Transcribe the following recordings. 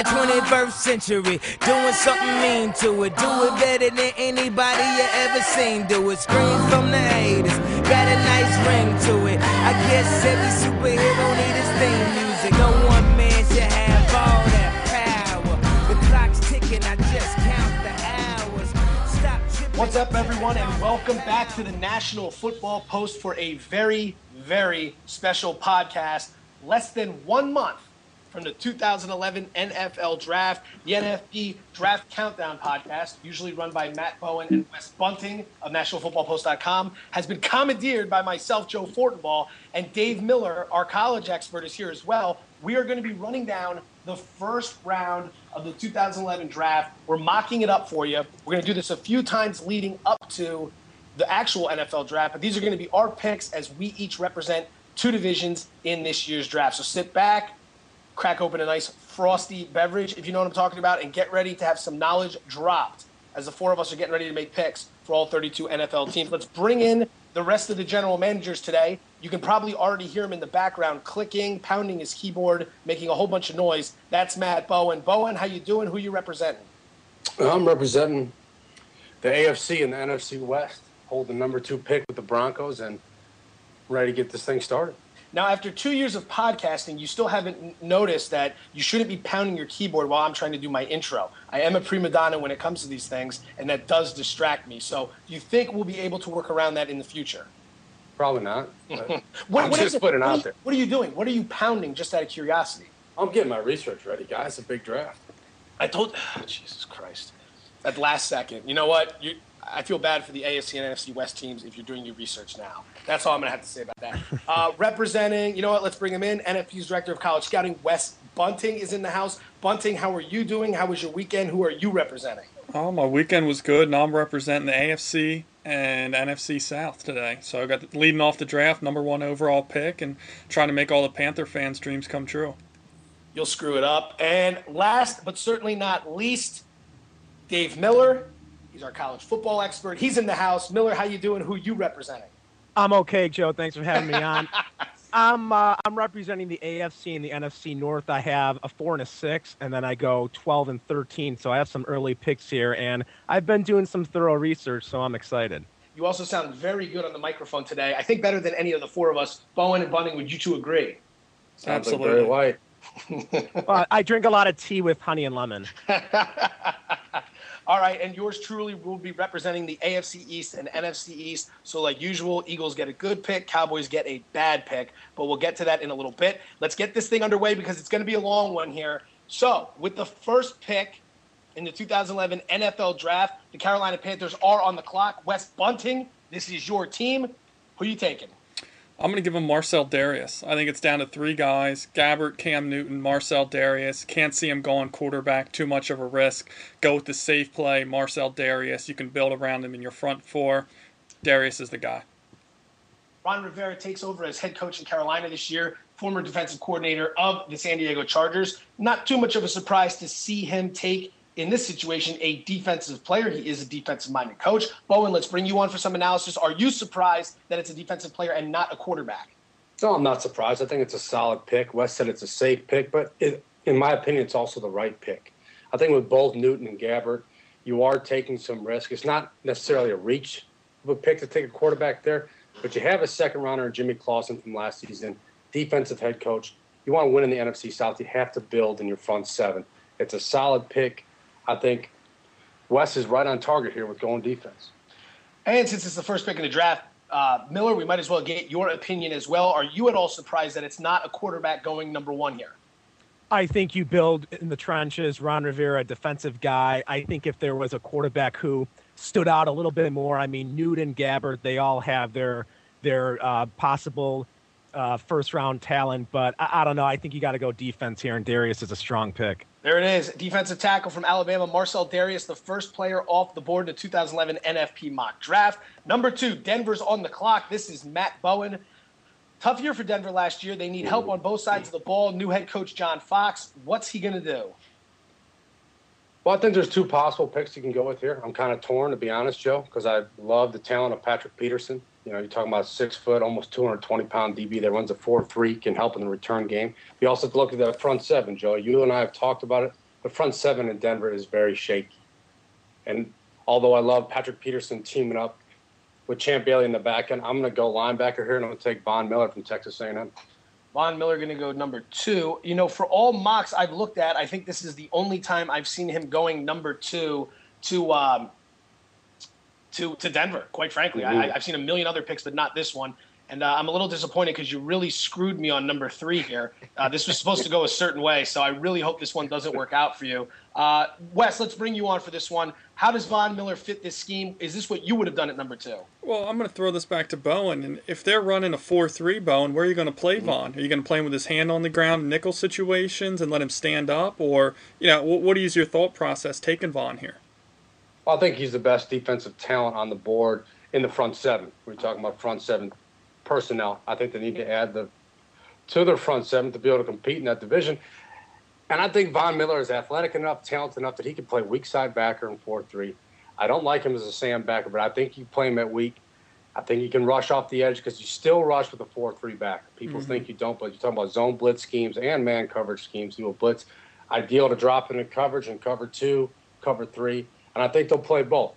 that 21st century, doing something mean to it. Do it better than anybody you ever seen do it. Scream from the haters, got a nice ring to it. I guess every superhero need his theme music. No one man should have all that power. The clock's ticking, I just count the hours. Stop tripping. What's up, everyone, and welcome back to the National Football Post for a very, very special podcast. Less than 1 month from the 2011 NFL Draft, the NFP Draft Countdown podcast, usually run by Matt Bowen and Wes Bunting of NationalFootballPost.com, has been commandeered by myself, Joe Fortenbaugh, and Dave Miller, our college expert, is here as well. We are going to be running down the first round of the 2011 Draft. We're mocking it up for you. We're going to do this a few times leading up to the actual NFL Draft, but these are going to be our picks as we each represent two divisions in this year's draft. So sit back, crack open a nice frosty beverage, if you know what I'm talking about, and get ready to have some knowledge dropped as the four of us are getting ready to make picks for all 32 NFL teams. Let's bring in the rest of the general managers today. You can probably already hear him in the background clicking, pounding his keyboard, making a whole bunch of noise. That's Matt Bowen. Bowen, how you doing? Who you representing? I'm representing the AFC and the NFC West, hold the number 2 pick with the Broncos, and ready to get this thing started. Now, after 2 years of podcasting, you still haven't noticed that you shouldn't be pounding your keyboard while I'm trying to do my intro. I am a prima donna when it comes to these things, and that does distract me. So do you think we'll be able to work around that in the future? Probably not. What are you doing? What are you pounding, just out of curiosity? I'm getting my research ready, guys. It's a big draft. Jesus Christ. At last second. You know what? I feel bad for the AFC and NFC West teams if you're doing your research now. That's all I'm going to have to say about that. Representing, you know what, let's bring him in. NFP's Director of College Scouting, Wes Bunting, is in the house. Bunting, how are you doing? How was your weekend? Who are you representing? Oh, my weekend was good, and I'm representing the AFC and NFC South today. So I got leading off the draft, number 1 overall pick, and trying to make all the Panther fans' dreams come true. You'll screw it up. And last but certainly not least, Dave Miller. He's our college football expert. He's in the house. Miller, how you doing? Who you representing? I'm okay, Joe. Thanks for having me on. I'm representing the AFC and the NFC North. I have a 4 and a 6, and then I go 12 and 13. So I have some early picks here, and I've been doing some thorough research, so I'm excited. You also sound very good on the microphone today. I think better than any of the four of us. Bowen and Bunting, would you two agree? Sounds Absolutely. like very white. I drink a lot of tea with honey and lemon. All right, and yours truly will be representing the AFC East and NFC East. So like usual, Eagles get a good pick, Cowboys get a bad pick, but we'll get to that in a little bit. Let's get this thing underway because it's going to be a long one here. So with the first pick in the 2011 NFL Draft, the Carolina Panthers are on the clock. Wes Bunting, this is your team. Who are you taking? I'm going to give him Marcell Dareus. I think it's down to 3 guys, Gabbert, Cam Newton, Marcell Dareus. Can't see him going quarterback, too much of a risk. Go with the safe play, Marcell Dareus. You can build around him in your front 4. Dareus is the guy. Ron Rivera takes over as head coach in Carolina this year, former defensive coordinator of the San Diego Chargers. Not too much of a surprise to see him take, in this situation, a defensive player. He is a defensive-minded coach. Bowen, let's bring you on for some analysis. Are you surprised that it's a defensive player and not a quarterback? No, I'm not surprised. I think it's a solid pick. Wes said it's a safe pick, but in my opinion, it's also the right pick. I think with both Newton and Gabbert, you are taking some risk. It's not necessarily a reach of a pick to take a quarterback there, but you have a second-rounder, Jimmy Clausen from last season, defensive head coach. You want to win in the NFC South, you have to build in your front 7. It's a solid pick. I think Wes is right on target here with going defense. And since it's the first pick in the draft, Miller, we might as well get your opinion as well. Are you at all surprised that it's not a quarterback going number 1 here? I think you build in the trenches. Ron Rivera, a defensive guy. I think if there was a quarterback who stood out a little bit more, I mean, Newton, Gabbert, they all have their possible first-round talent. But I don't know. I think you got to go defense here, and Dareus is a strong pick. There it is. Defensive tackle from Alabama, Marcell Dareus, the first player off the board in the 2011 NFP mock draft. Number 2, Denver's on the clock. This is Matt Bowen. Tough year for Denver last year. They need help on both sides of the ball. New head coach John Fox. What's he going to do? Well, I think there's 2 possible picks you can go with here. I'm kind of torn, to be honest, Joe, because I love the talent of Patrick Peterson. You know, you're talking about 6 foot, almost 220-pound DB that runs a 4.3, can help in the return game. We also have to look at that front 7, Joe. You and I have talked about it. the front seven in Denver is very shaky. And although I love Patrick Peterson teaming up with Champ Bailey in the back end, I'm going to go linebacker here, and I'm going to take Von Miller from Texas A&M. Von Miller going to go number 2. You know, for all mocks I've looked at, I think this is the only time I've seen him going number 2 to Denver, quite frankly. Mm-hmm. I've seen a million other picks, but not this one. And I'm a little disappointed because you really screwed me on number 3 here. This was supposed to go a certain way, so I really hope this one doesn't work out for you. Wes, let's bring you on for this one. How does Von Miller fit this scheme? Is this what you would have done at number 2? Well, I'm going to throw this back to Bowen. And if they're running a 4-3, Bowen, where are you going to play Von? Are you going to play him with his hand on the ground in nickel situations and let him stand up? Or, what is your thought process taking Von here? Well, I think he's the best defensive talent on the board in the front seven. We're talking about front seven personnel. I think they need to add to their front seven to be able to compete in that division. And I think Von Miller is athletic enough, talented enough that he can play weak side backer in 4-3. I don't like him as a Sam backer, but I think you play him at weak. I think you can rush off the edge because you still rush with a 4-3 backer. People think you don't, but you're talking about zone blitz schemes and man coverage schemes. You will blitz. Ideal to drop into coverage and cover 2, cover 3. And I think they'll play both.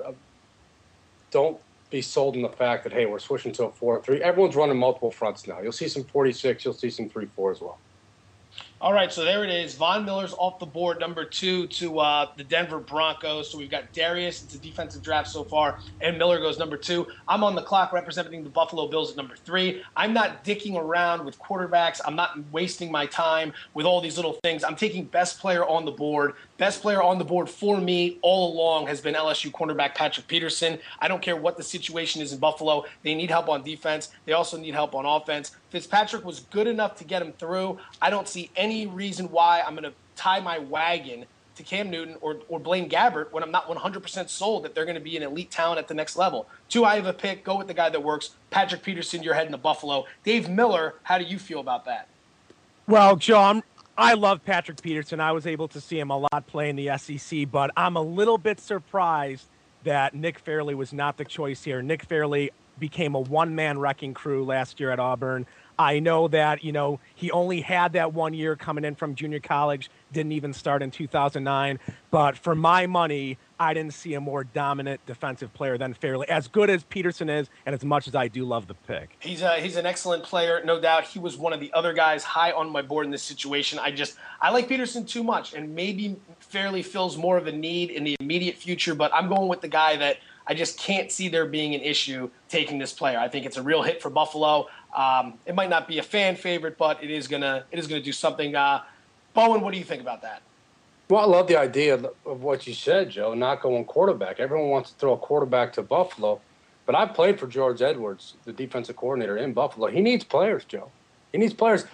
Don't be sold in the fact that, hey, we're switching to a 4-3. Everyone's running multiple fronts now. You'll see some 46. You'll see some 3-4 as well. All right, so there it is. Von Miller's off the board, number 2 to the Denver Broncos. So we've got Darius. It's a defensive draft so far, and Miller goes number 2. I'm on the clock representing the Buffalo Bills at number 3. I'm not dicking around with quarterbacks. I'm not wasting my time with all these little things. I'm taking best player on the board. Best player on the board for me all along has been LSU cornerback Patrick Peterson. I don't care what the situation is in Buffalo. They need help on defense. They also need help on offense. Fitzpatrick was good enough to get him through. I don't see any reason why I'm going to tie my wagon to Cam Newton or Blaine Gabbert when I'm not 100% sold that they're going to be an elite talent at the next level. 2, I have a pick. Go with the guy that works. Patrick Peterson, you're heading to Buffalo. Dave Miller, how do you feel about that? Well, Joe, I love Patrick Peterson. I was able to see him a lot play in the SEC, but I'm a little bit surprised that Nick Fairley was not the choice here. Nick Fairley became a one-man wrecking crew last year at Auburn. I know that, he only had that 1 year coming in from junior college, didn't even start in 2009. But for my money, I didn't see a more dominant defensive player than Fairley, as good as Peterson is, and as much as I do love the pick. He's an excellent player, no doubt. He was one of the other guys high on my board in this situation. I like Peterson too much, and maybe Fairley fills more of a need in the immediate future, but I'm going with the guy that I just can't see there being an issue taking this player. I think it's a real hit for Buffalo. It might not be a fan favorite, but it is gonna do something. Bowen, what do you think about that? Well, I love the idea of what you said, Joe, not going quarterback. Everyone wants to throw a quarterback to Buffalo, but I played for George Edwards, the defensive coordinator in Buffalo. He needs players, Joe. He needs players.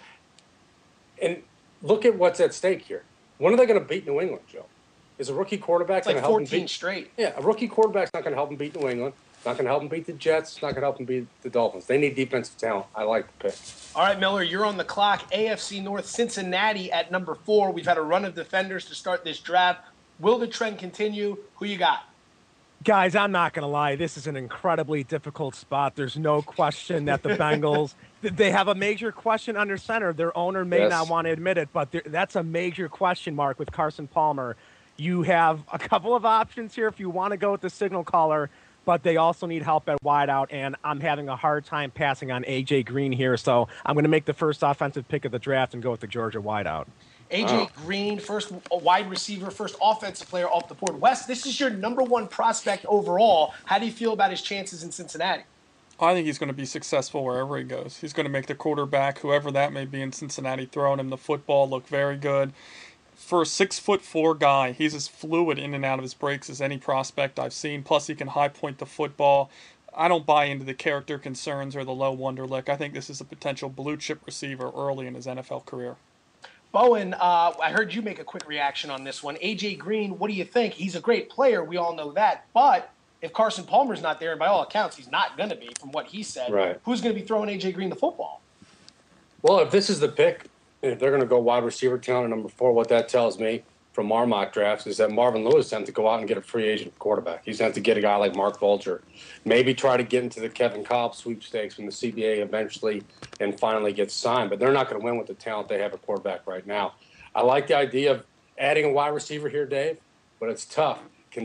And look at what's at stake here. When are they going to beat New England, Joe? Is a rookie quarterback going to help 14 straight. Yeah, a rookie quarterback's not going to help them beat New England. It's not going to help them beat the Jets. It's not going to help them beat the Dolphins. They need defensive talent. I like the pick. All right, Miller, you're on the clock. AFC North, Cincinnati at number 4. We've had a run of defenders to start this draft. Will the trend continue? Who you got? Guys, I'm not going to lie. This is an incredibly difficult spot. There's no question that the Bengals, they have a major question under center. Their owner may not want to admit it, but that's a major question mark with Carson Palmer. You have a couple of options here if you want to go with the signal caller, but they also need help at wideout, and I'm having a hard time passing on A.J. Green here, so I'm going to make the first offensive pick of the draft and go with the Georgia wideout. A.J. Green, first wide receiver, first offensive player off the board. Wes, this is your number 1 prospect overall. How do you feel about his chances in Cincinnati? I think he's going to be successful wherever he goes. He's going to make the quarterback, whoever that may be in Cincinnati, throwing him the football look very good. For a 6'4" guy, he's as fluid in and out of his breaks as any prospect I've seen. Plus, he can high point the football. I don't buy into the character concerns or the low wonder look. I think this is a potential blue chip receiver early in his NFL career. Bowen, I heard you make a quick reaction on this one. A.J. Green, what do you think? He's a great player. We all know that. But if Carson Palmer's not there, and by all accounts, he's not going to be from what he said, right, who's going to be throwing A.J. Green the football? Well, if this is the pick, if they're going to go wide receiver talent at number 4, what that tells me from our mock drafts is that Marvin Lewis has to go out and get a free agent quarterback. He's going to have to get a guy like Mark Bulger. Maybe try to get into the Kevin Kolb sweepstakes when the CBA eventually and finally gets signed. But they're not going to win with the talent they have at quarterback right now. I like the idea of adding a wide receiver here, Dave, but it's tough. Can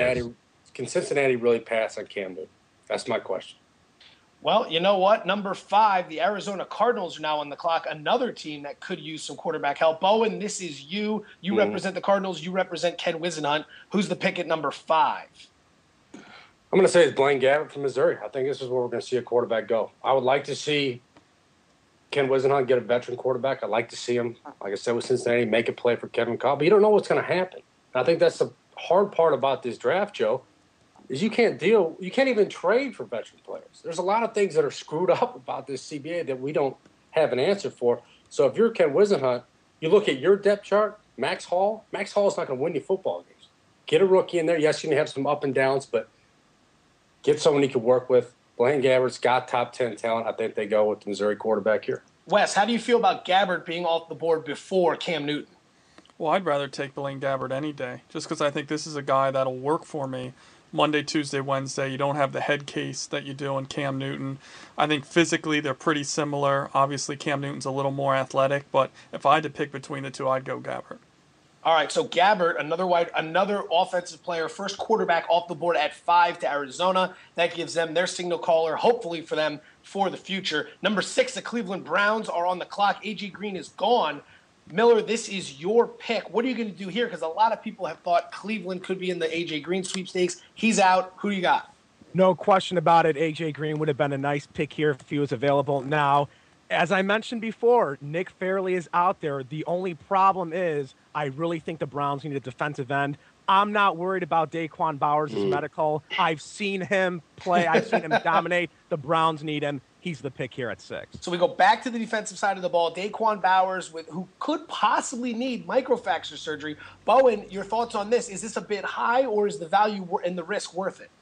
Cincinnati really pass on Cam Newton? That's my question. Well, you know what? Number 5, the Arizona Cardinals are now on the clock. Another team that could use some quarterback help. Bowen, this is you. You represent the Cardinals. You represent Ken Whisenhunt. Who's the pick at number 5? I'm going to say it's Blaine Gabbert from Missouri. I think this is where we're going to see a quarterback go. I would like to see Ken Whisenhunt get a veteran quarterback. I'd like to see him, like I said, with Cincinnati, make a play for Kevin Kolb. But you don't know what's going to happen. And I think that's the hard part about this draft, Joe, is you can't even trade for veteran players. There's a lot of things that are screwed up about this CBA that we don't have an answer for. So if you're Ken Whisenhunt, you look at your depth chart, Max Hall is not going to win you football games. Get a rookie in there. Yes, you're going to have some up and downs, but get someone you can work with. Blaine Gabbert's got top 10 talent. I think they go with the Missouri quarterback here. Wes, how do you feel about Gabbert being off the board before Cam Newton? Well, I'd rather take Blaine Gabbert any day, just because I think this is a guy that'll work for me Monday, Tuesday, Wednesday. You don't have the head case that you do in Cam Newton. I think physically they're pretty similar. Obviously, Cam Newton's a little more athletic, but if I had to pick between the two, I'd go Gabbert. All right, so Gabbert, another offensive player, first quarterback off the board at 5 to Arizona. That gives them their signal caller, hopefully for them for the future. Number 6, the Cleveland Browns are on the clock. A.J. Green is gone. Miller, this is your pick. What are you going to do here? Because a lot of people have thought Cleveland could be in the A.J. Green sweepstakes. He's out. Who do you got? No question about it. A.J. Green would have been a nice pick here if he was available. Now, as I mentioned before, Nick Fairley is out there. The only problem is I really think the Browns need a defensive end. I'm not worried about Daquan Bowers' medical. I've seen him play. I've seen him dominate. The Browns need him. He's the pick here at 6. So we go back to the defensive side of the ball. Daquan Bowers, who could possibly need microfracture surgery. Bowen, your thoughts on this? Is this a bit high, or is the value and the risk worth it?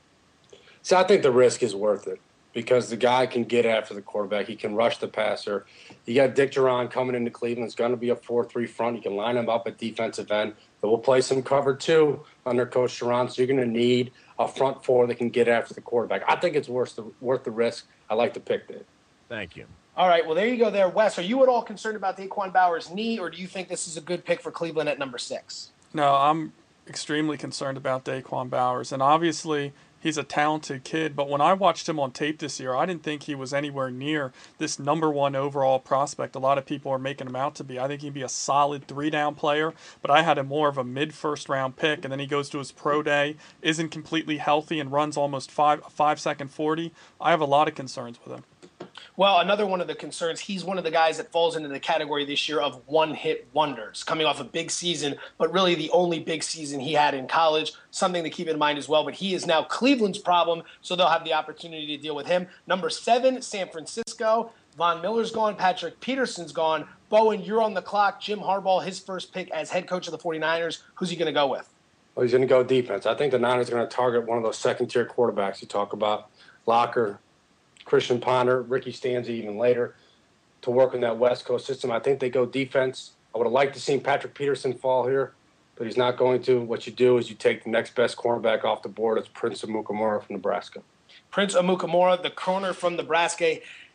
So I think the risk is worth it because the guy can get after the quarterback. He can rush the passer. You got Dick Duran coming into Cleveland. It's going to be a 4-3 front. You can line him up at defensive end. But we'll play some cover 2 under Coach Duran. So you're going to need a front 4 that can get after the quarterback. I think it's worth the risk. I like the pick, Dave. Thank you. All right, well, there you go there. Wes, are you at all concerned about Daquan Bowers' knee, or do you think this is a good pick for Cleveland at number 6? No, I'm extremely concerned about Daquan Bowers. And obviously, he's a talented kid, but when I watched him on tape this year, I didn't think he was anywhere near this number 1 overall prospect. A lot of people are making him out to be. I think he'd be a solid 3-down player, but I had him more of a mid-first round pick, and then he goes to his pro day, isn't completely healthy, and runs almost 5-second 40. I have a lot of concerns with him. Well, another one of the concerns, he's one of the guys that falls into the category this year of one-hit wonders, coming off a big season, but really the only big season he had in college, something to keep in mind as well. But he is now Cleveland's problem, so they'll have the opportunity to deal with him. Number 7, San Francisco. Von Miller's gone. Patrick Peterson's gone. Bowen, you're on the clock. Jim Harbaugh, his first pick as head coach of the 49ers. Who's he going to go with? Well, he's going to go defense. I think the Niners are going to target one of those second-tier quarterbacks you talk about, Locker, Christian Ponder, Ricky Stanzi even later, to work in that West Coast system. I think they go defense. I would have liked to see Patrick Peterson fall here, but he's not going to. What you do is you take the next best cornerback off the board. It's Prince Amukamara from Nebraska. Prince Amukamara, the corner from Nebraska.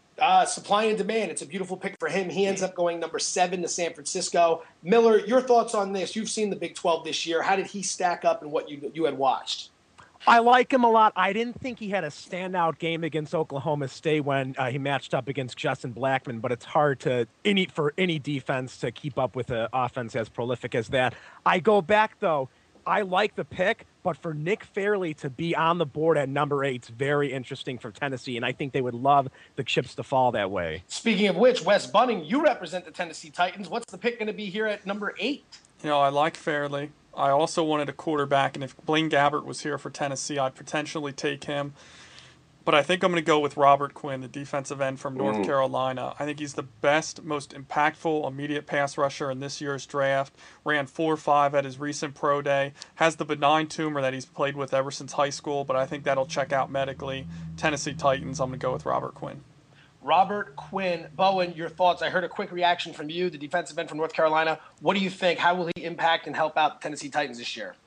Supply and demand. It's a beautiful pick for him. He ends up going number 7 to San Francisco. Miller, your thoughts on this? You've seen the Big 12 this year. How did he stack up in what you had watched? I like him a lot. I didn't think he had a standout game against Oklahoma State when he matched up against Justin Blackman, but it's hard for any defense to keep up with an offense as prolific as that. I go back, though. I like the pick, but for Nick Fairley to be on the board at number 8 is very interesting for Tennessee, and I think they would love the chips to fall that way. Speaking of which, Wes Bunning, you represent the Tennessee Titans. What's the pick going to be here at number 8? You know, I like Fairley. I also wanted a quarterback, and if Blaine Gabbert was here for Tennessee, I'd potentially take him. But I think I'm going to go with Robert Quinn, the defensive end from North Carolina. I think he's the best, most impactful, immediate pass rusher in this year's draft. Ran 4.5 at his recent pro day. Has the benign tumor that he's played with ever since high school, but I think that'll check out medically. Tennessee Titans, I'm going to go with Robert Quinn. Robert Quinn. Bowen, your thoughts. I heard a quick reaction from you, the defensive end from North Carolina. What do you think? How will he impact and help out the Tennessee Titans this year?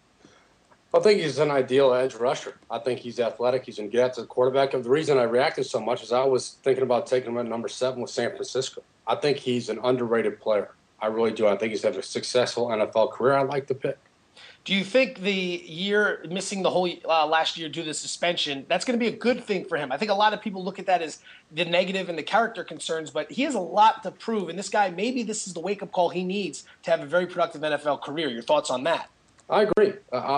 I think he's an ideal edge rusher. I think he's athletic. He's going to get to the quarterback. And the reason I reacted so much is I was thinking about taking him at number 7 with San Francisco. I think he's an underrated player. I really do. I think he's had a successful NFL career. I like the pick. Do you think the year missing the whole last year due to the suspension, that's going to be a good thing for him? I think a lot of people look at that as the negative and the character concerns, but he has a lot to prove. And this guy, maybe this is the wake-up call he needs to have a very productive NFL career. Your thoughts on that? I agree.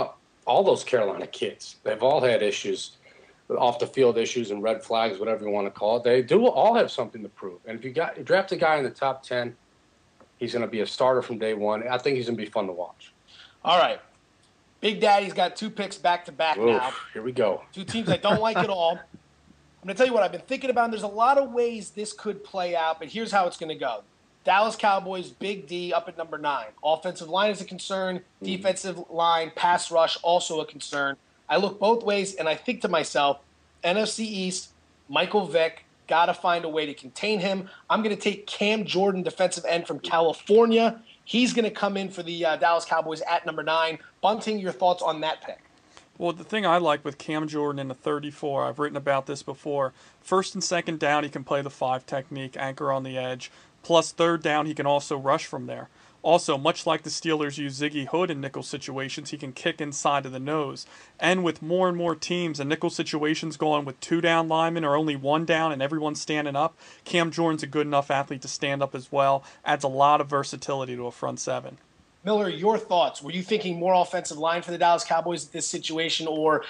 All those Carolina kids, they've all had issues, off-the-field issues and red flags, whatever you want to call it. They do all have something to prove. And if you draft a guy in the top 10, he's going to be a starter from day one. I think he's going to be fun to watch. All right. Big Daddy's got 2 picks back-to-back now. Here we go. 2 teams I don't like at all. I'm going to tell you what I've been thinking about. And there's a lot of ways this could play out, but here's how it's going to go. Dallas Cowboys, Big D up at number 9. Offensive line is a concern. Defensive line, pass rush, also a concern. I look both ways, and I think to myself, NFC East, Michael Vick, got to find a way to contain him. I'm going to take Cam Jordan, defensive end from California. He's going to come in for the Dallas Cowboys at number 9. Bunting, your thoughts on that pick? Well, the thing I like with Cam Jordan in the 34, I've written about this before. First and second down, he can play the 5 technique, anchor on the edge. Plus, third down, he can also rush from there. Also, much like the Steelers use Ziggy Hood in nickel situations, he can kick inside of the nose. And with more and more teams and nickel situations going with 2 down linemen or only 1 down and everyone standing up, Cam Jordan's a good enough athlete to stand up as well. Adds a lot of versatility to a front 7. Miller, your thoughts? Were you thinking more offensive line for the Dallas Cowboys at this situation? Or,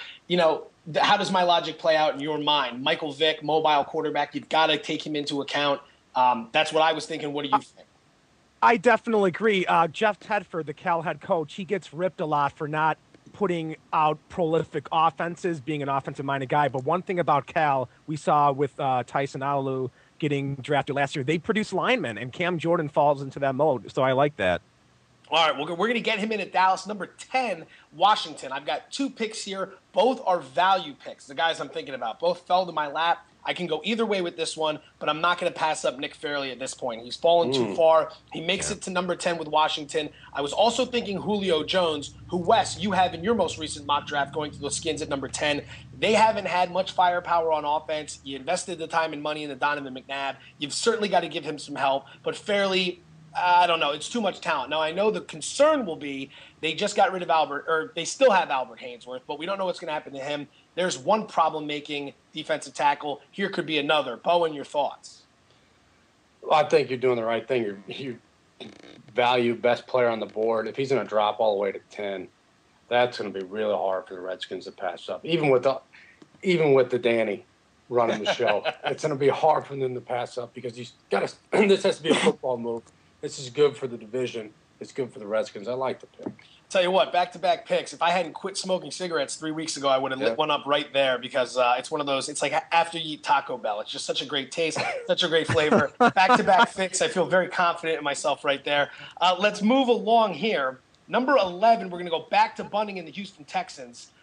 how does my logic play out in your mind? Michael Vick, mobile quarterback, you've got to take him into account. That's what I was thinking. What do you think? I definitely agree. Jeff Tedford, the Cal head coach, he gets ripped a lot for not putting out prolific offenses, being an offensive-minded guy. But one thing about Cal, we saw with Tyson Alu getting drafted last year, they produce linemen, and Cam Jordan falls into that mode. So I like that. All right, we're going to get him in at Dallas. Number 10, Washington. I've got 2 picks here. Both are value picks, the guys I'm thinking about. Both fell to my lap. I can go either way with this one, but I'm not going to pass up Nick Fairley at this point. He's fallen too far. He makes it to number 10 with Washington. I was also thinking Julio Jones, who, Wes, you have in your most recent mock draft going to the Skins at number 10. They haven't had much firepower on offense. You invested the time and money in the Donovan McNabb. You've certainly got to give him some help. But Fairley, I don't know. It's too much talent. Now, I know the concern will be they just got rid of they still have Albert Haynesworth, but we don't know what's going to happen to him. There's one problem-making defensive tackle. Here could be another. Bowen, your thoughts? Well, I think you're doing the right thing. You value best player on the board. If he's going to drop all the way to 10, that's going to be really hard for the Redskins to pass up. Even with the Danny running the show, it's going to be hard for them to pass up because you got to. This has to be a football move. This is good for the division. It's good for the Redskins. I like the pick. Tell you what, back-to-back picks. If I hadn't quit smoking cigarettes 3 weeks ago, I would have lit one up right there because it's one of those. It's like after you eat Taco Bell. It's just such a great taste, such a great flavor. Back-to-back picks. I feel very confident in myself right there. Let's move along here. Number 11, we're going to go back to Bunting and the Houston Texans.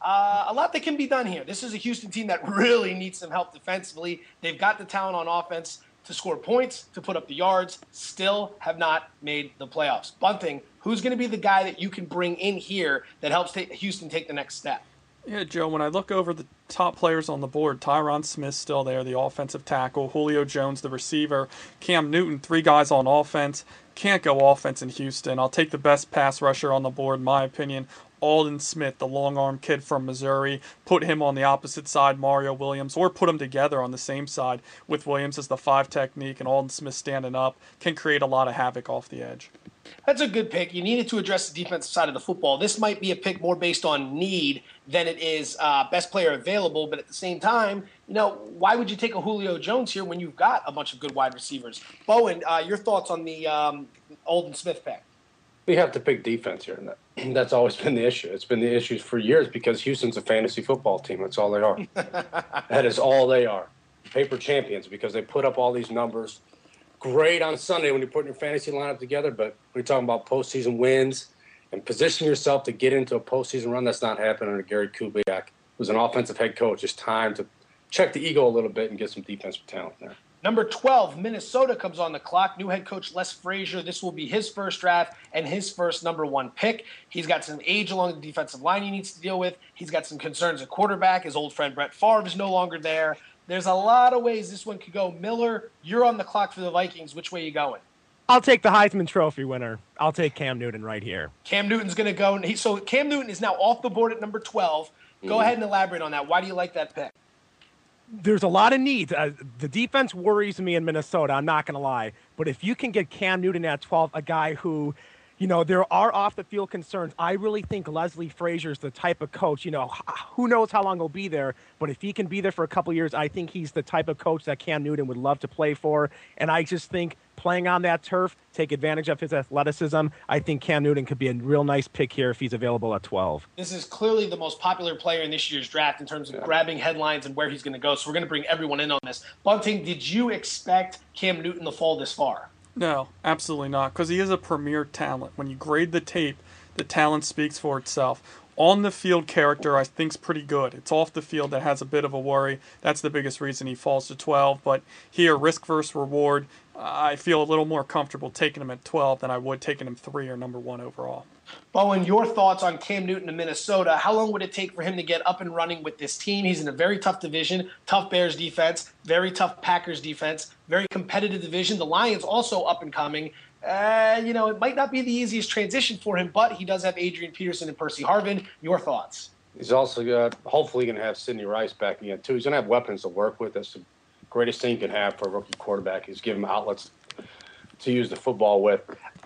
A lot that can be done here. This is a Houston team that really needs some help defensively. They've got the talent on offense to score points, to put up the yards, still have not made the playoffs. Bunting, who's going to be the guy that you can bring in here that helps Houston take the next step? Yeah, Joe, when I look over the top players on the board, Tyron Smith's still there, the offensive tackle, Julio Jones, the receiver, Cam Newton, 3 guys on offense. Can't go offense in Houston. I'll take the best pass rusher on the board, in my opinion. Aldon Smith, the long-arm kid from Missouri, put him on the opposite side, Mario Williams, or put them together on the same side with Williams as the 5 technique and Aldon Smith standing up, can create a lot of havoc off the edge. That's a good pick. You needed to address the defensive side of the football. This might be a pick more based on need than it is best player available, but at the same time, why would you take a Julio Jones here when you've got a bunch of good wide receivers? Bowen, your thoughts on the Aldon Smith pick? We have to pick defense here, and that's always been the issue. It's been the issue for years because Houston's a fantasy football team. That's all they are. That is all they are. Paper champions because they put up all these numbers. Great on Sunday when you're putting your fantasy lineup together, but we're talking about postseason wins and position yourself to get into a postseason run. That's not happening under Gary Kubiak, who's an offensive head coach. It's time to check the ego a little bit and get some defensive talent there. Number 12, Minnesota comes on the clock. New head coach Les Frazier. This will be his first draft and his first number 1 pick. He's got some age along the defensive line he needs to deal with. He's got some concerns at quarterback. His old friend Brett Favre is no longer there. There's a lot of ways this one could go. Miller, you're on the clock for the Vikings. Which way are you going? I'll take the Heisman Trophy winner. I'll take Cam Newton right here. Cam Newton's going to go. So Cam Newton is now off the board at number 12. Go ahead and elaborate on that. Why do you like that pick? There's a lot of needs. The defense worries me in Minnesota, I'm not going to lie. But if you can get Cam Newton at 12, a guy who, there are off-the-field concerns. I really think Leslie Frazier's the type of coach, who knows how long he'll be there. But if he can be there for a couple years, I think he's the type of coach that Cam Newton would love to play for. And I just think playing on that turf, take advantage of his athleticism. I think Cam Newton could be a real nice pick here if he's available at 12. This is clearly the most popular player in this year's draft in terms of grabbing headlines and where he's going to go. So we're going to bring everyone in on this. Bunting, did you expect Cam Newton to fall this far? No, absolutely not, because he is a premier talent. When you grade the tape, the talent speaks for itself. On the field character, I think, is pretty good. It's off the field that has a bit of a worry. That's the biggest reason he falls to 12. But here, risk versus reward, I feel a little more comfortable taking him at 12 than I would taking him 3 or number 1 overall. Bowen, your thoughts on Cam Newton in Minnesota? How long would it take for him to get up and running with this team? He's in a very tough division, tough Bears defense, very tough Packers defense, very competitive division. The Lions also up and coming. It might not be the easiest transition for him, but he does have Adrian Peterson and Percy Harvin. Your thoughts? He's also hopefully going to have Sidney Rice back again, too. He's going to have weapons to work with. That's the greatest thing you can have for a rookie quarterback is give him outlets to use the football with.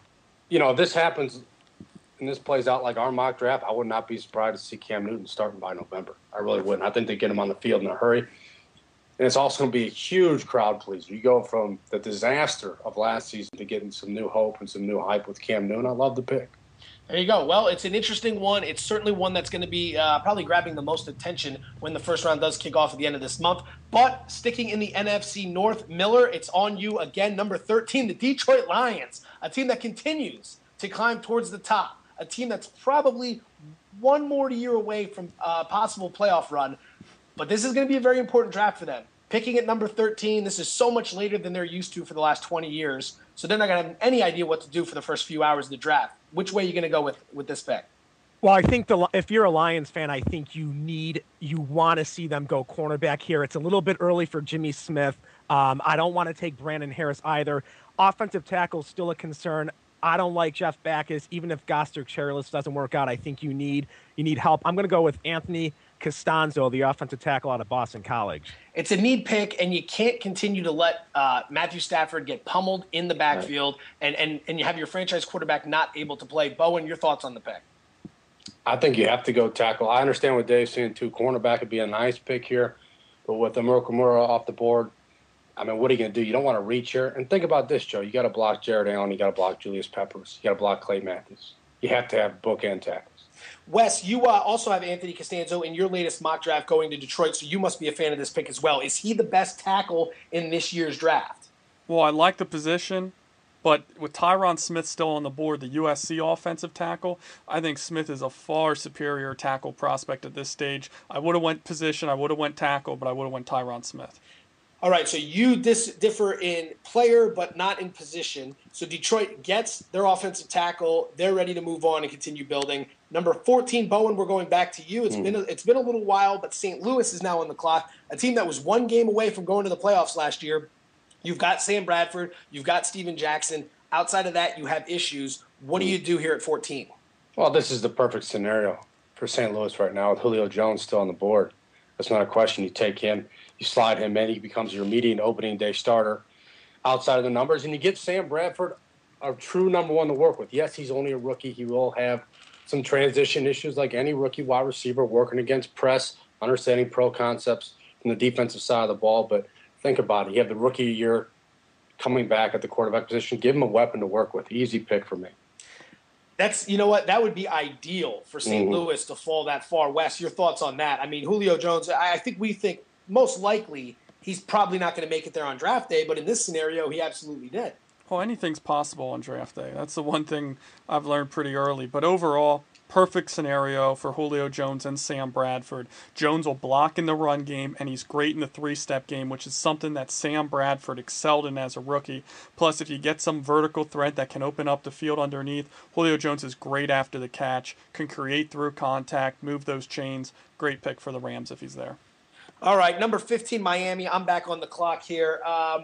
If this happens and this plays out like our mock draft, I would not be surprised to see Cam Newton starting by November. I really wouldn't. I think they get him on the field in a hurry. And it's also going to be a huge crowd pleaser. You go from the disaster of last season to getting some new hope and some new hype with Cam Newton. I love the pick. There you go. Well, it's an interesting one. It's certainly one that's going to be probably grabbing the most attention when the first round does kick off at the end of this month. But sticking in the NFC North, Miller, it's on you again. Number 13, the Detroit Lions, a team that continues to climb towards the top, a team that's probably one more year away from a possible playoff run. But this is going to be a very important draft for them. Picking at number 13, this is so much later than they're used to for the last 20 years. So they're not going to have any idea what to do for the first few hours of the draft. Which way are you going to go with this pick? Well, I think if you're a Lions fan, I think you want to see them go cornerback here. It's a little bit early for Jimmy Smith. I don't want to take Brandon Harris either. Offensive tackle is still a concern. I don't like Jeff Backus. Even if Goster-Charles doesn't work out, I think you need help. I'm going to go with Anthony Costanzo, the offensive tackle out of Boston College. It's a need pick, and you can't continue to let Matthew Stafford get pummeled in the backfield and you have your franchise quarterback not able to play. Bowen, your thoughts on the pick? I think you have to go tackle. I understand what Dave's saying, too. Cornerback would be a nice pick here. But with Okamura off the board, what are you going to do? You don't want to reach here. And think about this, Joe. You got to block Jared Allen. You got to block Julius Peppers. You got to block Clay Matthews. You have to have bookend tackles. Wes, you also have Anthony Costanzo in your latest mock draft going to Detroit, so you must be a fan of this pick as well. Is he the best tackle in this year's draft? Well, I like the position, but with Tyron Smith still on the board, the USC offensive tackle, I think Smith is a far superior tackle prospect at this stage. I would have went position, I would have went tackle, but I would have went Tyron Smith. All right, so you differ in player but not in position. So Detroit gets their offensive tackle. They're ready to move on and continue building. Number 14, Bowen, we're going back to you. It's been a little while, but St. Louis is now on the clock, a team that was one game away from going to the playoffs last year. You've got Sam Bradford. You've got Steven Jackson. Outside of that, you have issues. What do you do here at 14? Well, this is the perfect scenario for St. Louis right now with Julio Jones still on the board. That's not a question. You take him, you slide him in, he becomes your immediate opening day starter outside of the numbers, and you get Sam Bradford a true number one to work with. Yes, he's only a rookie. He will have some transition issues like any rookie wide receiver working against press, understanding pro concepts from the defensive side of the ball. But think about it. You have the rookie year coming back at the quarterback position. Give him a weapon to work with. Easy pick for me. That would be ideal for St. Louis to fall that far west. Your thoughts on that? Julio Jones, I think we think most likely he's probably not going to make it there on draft day, but in this scenario, he absolutely did. Well, anything's possible on draft day. That's the one thing I've learned pretty early. But overall, perfect scenario for Julio Jones and Sam Bradford. Jones will block in the run game, and he's great in the three-step game, which is something that Sam Bradford excelled in as a rookie. Plus, if you get some vertical threat that can open up the field underneath, Julio Jones is great after the catch, can create through contact, move those chains. Great pick for the Rams if he's there. All right, number 15, Miami. I'm back on the clock here.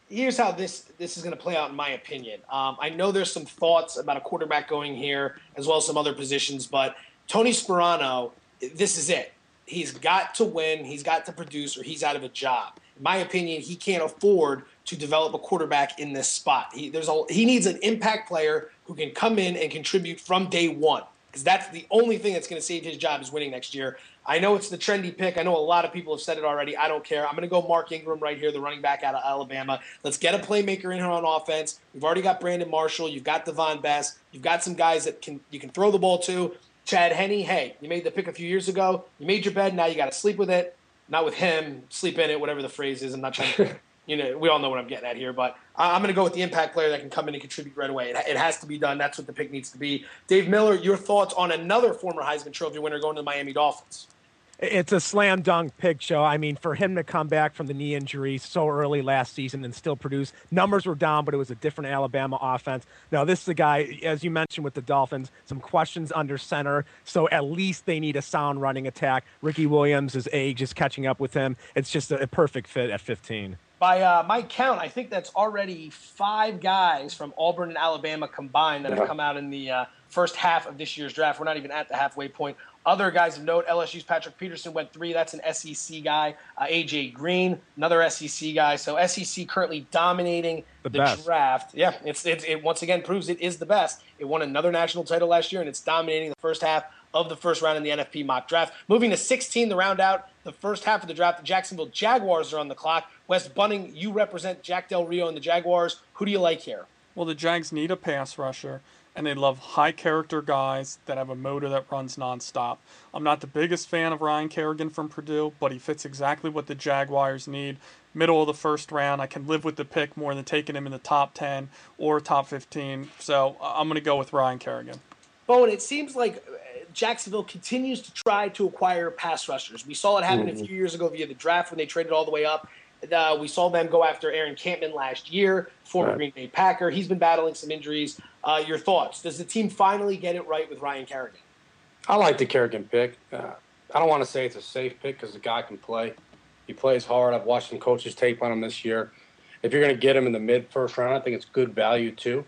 here's how this is going to play out in my opinion. I know there's some thoughts about a quarterback going here as well as some other positions, but Tony Sparano, this is it. He's got to win, he's got to produce, or he's out of a job. In my opinion, he can't afford to develop a quarterback in this spot. He needs an impact player who can come in and contribute from day one, because that's the only thing that's going to save his job is winning next year. I know it's the trendy pick. I know a lot of people have said it already. I don't care. I'm going to go Mark Ingram right here, the running back out of Alabama. Let's get a playmaker in here on offense. We've already got Brandon Marshall. You've got Devon Best. You've got some guys that you can throw the ball to. Chad Henne, hey, you made the pick a few years ago. You made your bed. Now you got to sleep with it. Not with him. Sleep in it, whatever the phrase is. I'm not trying to, we all know what I'm getting at here. But I'm going to go with the impact player that can come in and contribute right away. It has to be done. That's what the pick needs to be. Dave Miller, your thoughts on another former Heisman Trophy winner going to the Miami Dolphins? It's a slam dunk pick show. I mean, for him to come back from the knee injury so early last season and still produce, numbers were down, but it was a different Alabama offense. Now, this is a guy, as you mentioned with the Dolphins, some questions under center, so at least they need a sound running attack. Ricky Williams' age is catching up with him. It's just a perfect fit at 15. By my count, I think that's already 5 guys from Auburn and Alabama combined that have come out in the first half of this year's draft. We're not even at the halfway point. Other guys of note, LSU's Patrick Peterson went 3. That's an SEC guy. A.J. Green, another SEC guy. So SEC currently dominating the draft. Yeah, it once again proves it is the best. It won another national title last year, and it's dominating the first half of the first round in the NFP mock draft. Moving to 16 to round out the first half of the draft, the Jacksonville Jaguars are on the clock. Wes Bunning, you represent Jack Del Rio and the Jaguars. Who do you like here? Well, the Jags need a pass rusher, and they love high-character guys that have a motor that runs nonstop. I'm not the biggest fan of Ryan Kerrigan from Purdue, but he fits exactly what the Jaguars need. Middle of the first round, I can live with the pick more than taking him in the top 10 or top 15, so I'm going to go with Ryan Kerrigan. Bowen, it seems like Jacksonville continues to try to acquire pass rushers. We saw it happen a few years ago via the draft when they traded all the way up. We saw them go after Aaron Campbell last year, former Green Bay Packer. He's been battling some injuries. Your thoughts? Does the team finally get it right with Ryan Kerrigan? I like the Kerrigan pick. I don't want to say it's a safe pick because the guy can play. He plays hard. I've watched some coaches' tape on him this year. If you're going to get him in the mid-first round, I think it's good value too.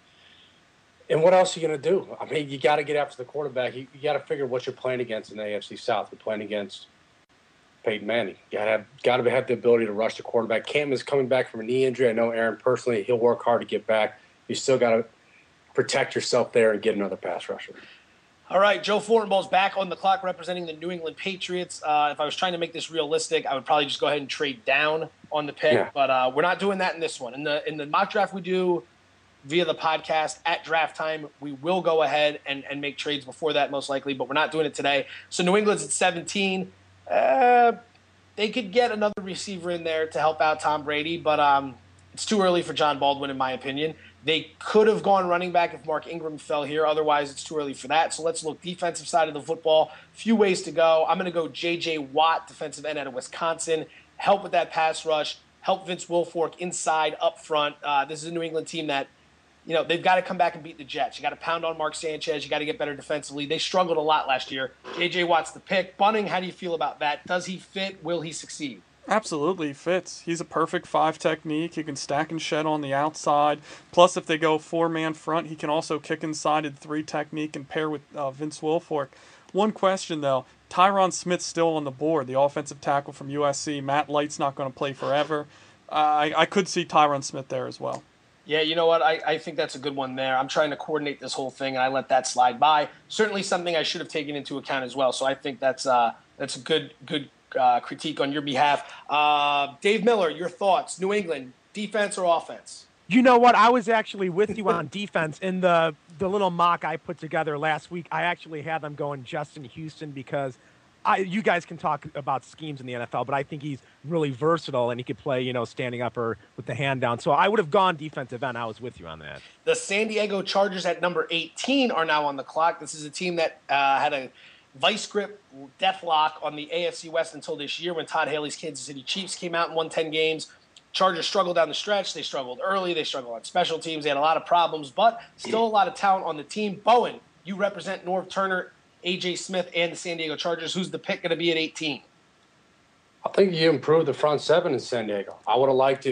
And what else are you going to do? I mean, you got to get after the quarterback. You got to figure what you're playing against in the AFC South. You're playing against Peyton Manning. You got to have the ability to rush the quarterback. Cam is coming back from a knee injury. I know Aaron personally. He'll work hard to get back. You still got to protect yourself there and get another pass rusher. All right, Joe Fortenball's back on the clock representing the New England Patriots. If I was trying to make this realistic, I would probably just go ahead and trade down on the pick, but we're not doing that in this one. In the mock draft we do via the podcast at draft time, we will go ahead and make trades before that most likely, but we're not doing it today. So New England's at 17. They could get another receiver in there to help out Tom Brady, but it's too early for John Baldwin, in my opinion. They could have gone running back if Mark Ingram fell here. Otherwise, it's too early for that. So let's look defensive side of the football. Few ways to go. I'm going to go J.J. Watt, defensive end out of Wisconsin. Help with that pass rush. Help Vince Wilfork inside, up front. This is a New England team that, they've got to come back and beat the Jets. You got to pound on Mark Sanchez. You got to get better defensively. They struggled a lot last year. J.J. Watt's the pick. Bunning, how do you feel about that? Does he fit? Will he succeed? Absolutely, he fits. He's a perfect 5 technique. He can stack and shed on the outside. Plus, if they go 4-man front, he can also kick inside at 3 technique and pair with Vince Wilfork. One question, though. Tyron Smith's still on the board, the offensive tackle from USC. Matt Light's not going to play forever. I could see Tyron Smith there as well. Yeah, you know what? I think that's a good one there. I'm trying to coordinate this whole thing, and I let that slide by. Certainly something I should have taken into account as well. So I think that's a good critique on your behalf. Dave Miller, your thoughts. New England, defense or offense? You know what? I was actually with you on defense. In the little mock I put together last week, I actually had them going Justin Houston because you guys can talk about schemes in the NFL, but I think he's really versatile and he could play, standing up or with the hand down. So I would have gone defensive end. I was with you on that. The San Diego Chargers at number 18 are now on the clock. This is a team that had a vice grip deathlock on the AFC West until this year when Todd Haley's Kansas City Chiefs came out and won 10 games. Chargers struggled down the stretch. They struggled early. They struggled on special teams. They had a lot of problems, but still a lot of talent on the team. Bowen, you represent Norv Turner, A.J. Smith, and the San Diego Chargers. Who's the pick going to be at 18? I think you improved the front 7 in San Diego. I would have liked if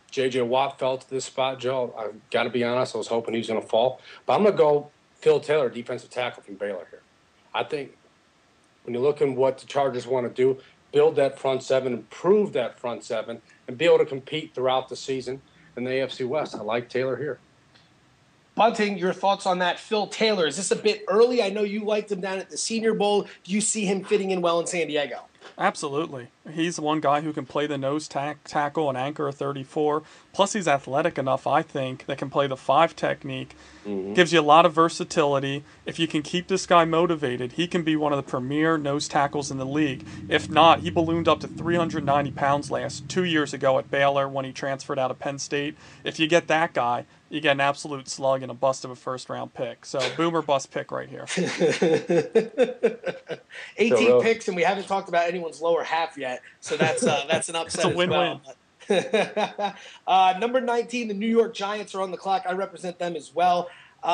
J.J. Watt fell to this spot, Joe. I've got to be honest. I was hoping he was going to fall. But I'm going to go Phil Taylor, defensive tackle from Baylor here. I think when you look at what the Chargers want to do, build that front seven, improve that front seven, and be able to compete throughout the season in the AFC West. I like Taylor here. Bunting, your thoughts on that? Phil Taylor, is this a bit early? I know you liked him down at the Senior Bowl. Do you see him fitting in well in San Diego? Absolutely. He's one guy who can play the nose tackle and anchor a 34. Plus, he's athletic enough, I think, that can play the 5 technique. Mm-hmm. Gives you a lot of versatility. If you can keep this guy motivated, he can be one of the premier nose tackles in the league. If not, he ballooned up to 390 pounds 2 years ago at Baylor when he transferred out of Penn State. If you get that guy, you get an absolute slug and a bust of a first-round pick. So, boomer bust pick right here. 18 picks, and we haven't talked about anyone's lower half yet. So that's an upset. It's a win-win. Number 19, the New York Giants are on the clock. I represent them as well.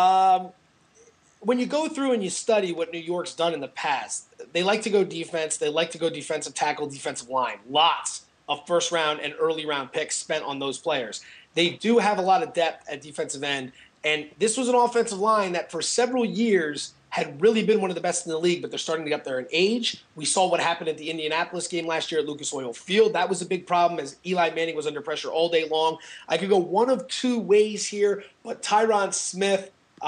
When you go through and you study what New York's done in the past, they like to go defense. They like to go defensive tackle, defensive line. Lots of first-round and early-round picks spent on those players. They do have a lot of depth at defensive end, and this was an offensive line that for several years had really been one of the best in the league, but they're starting to get up there in age. We saw what happened at the Indianapolis game last year at Lucas Oil Field. That was a big problem as Eli Manning was under pressure all day long. I could go one of two ways here, but Tyron Smith,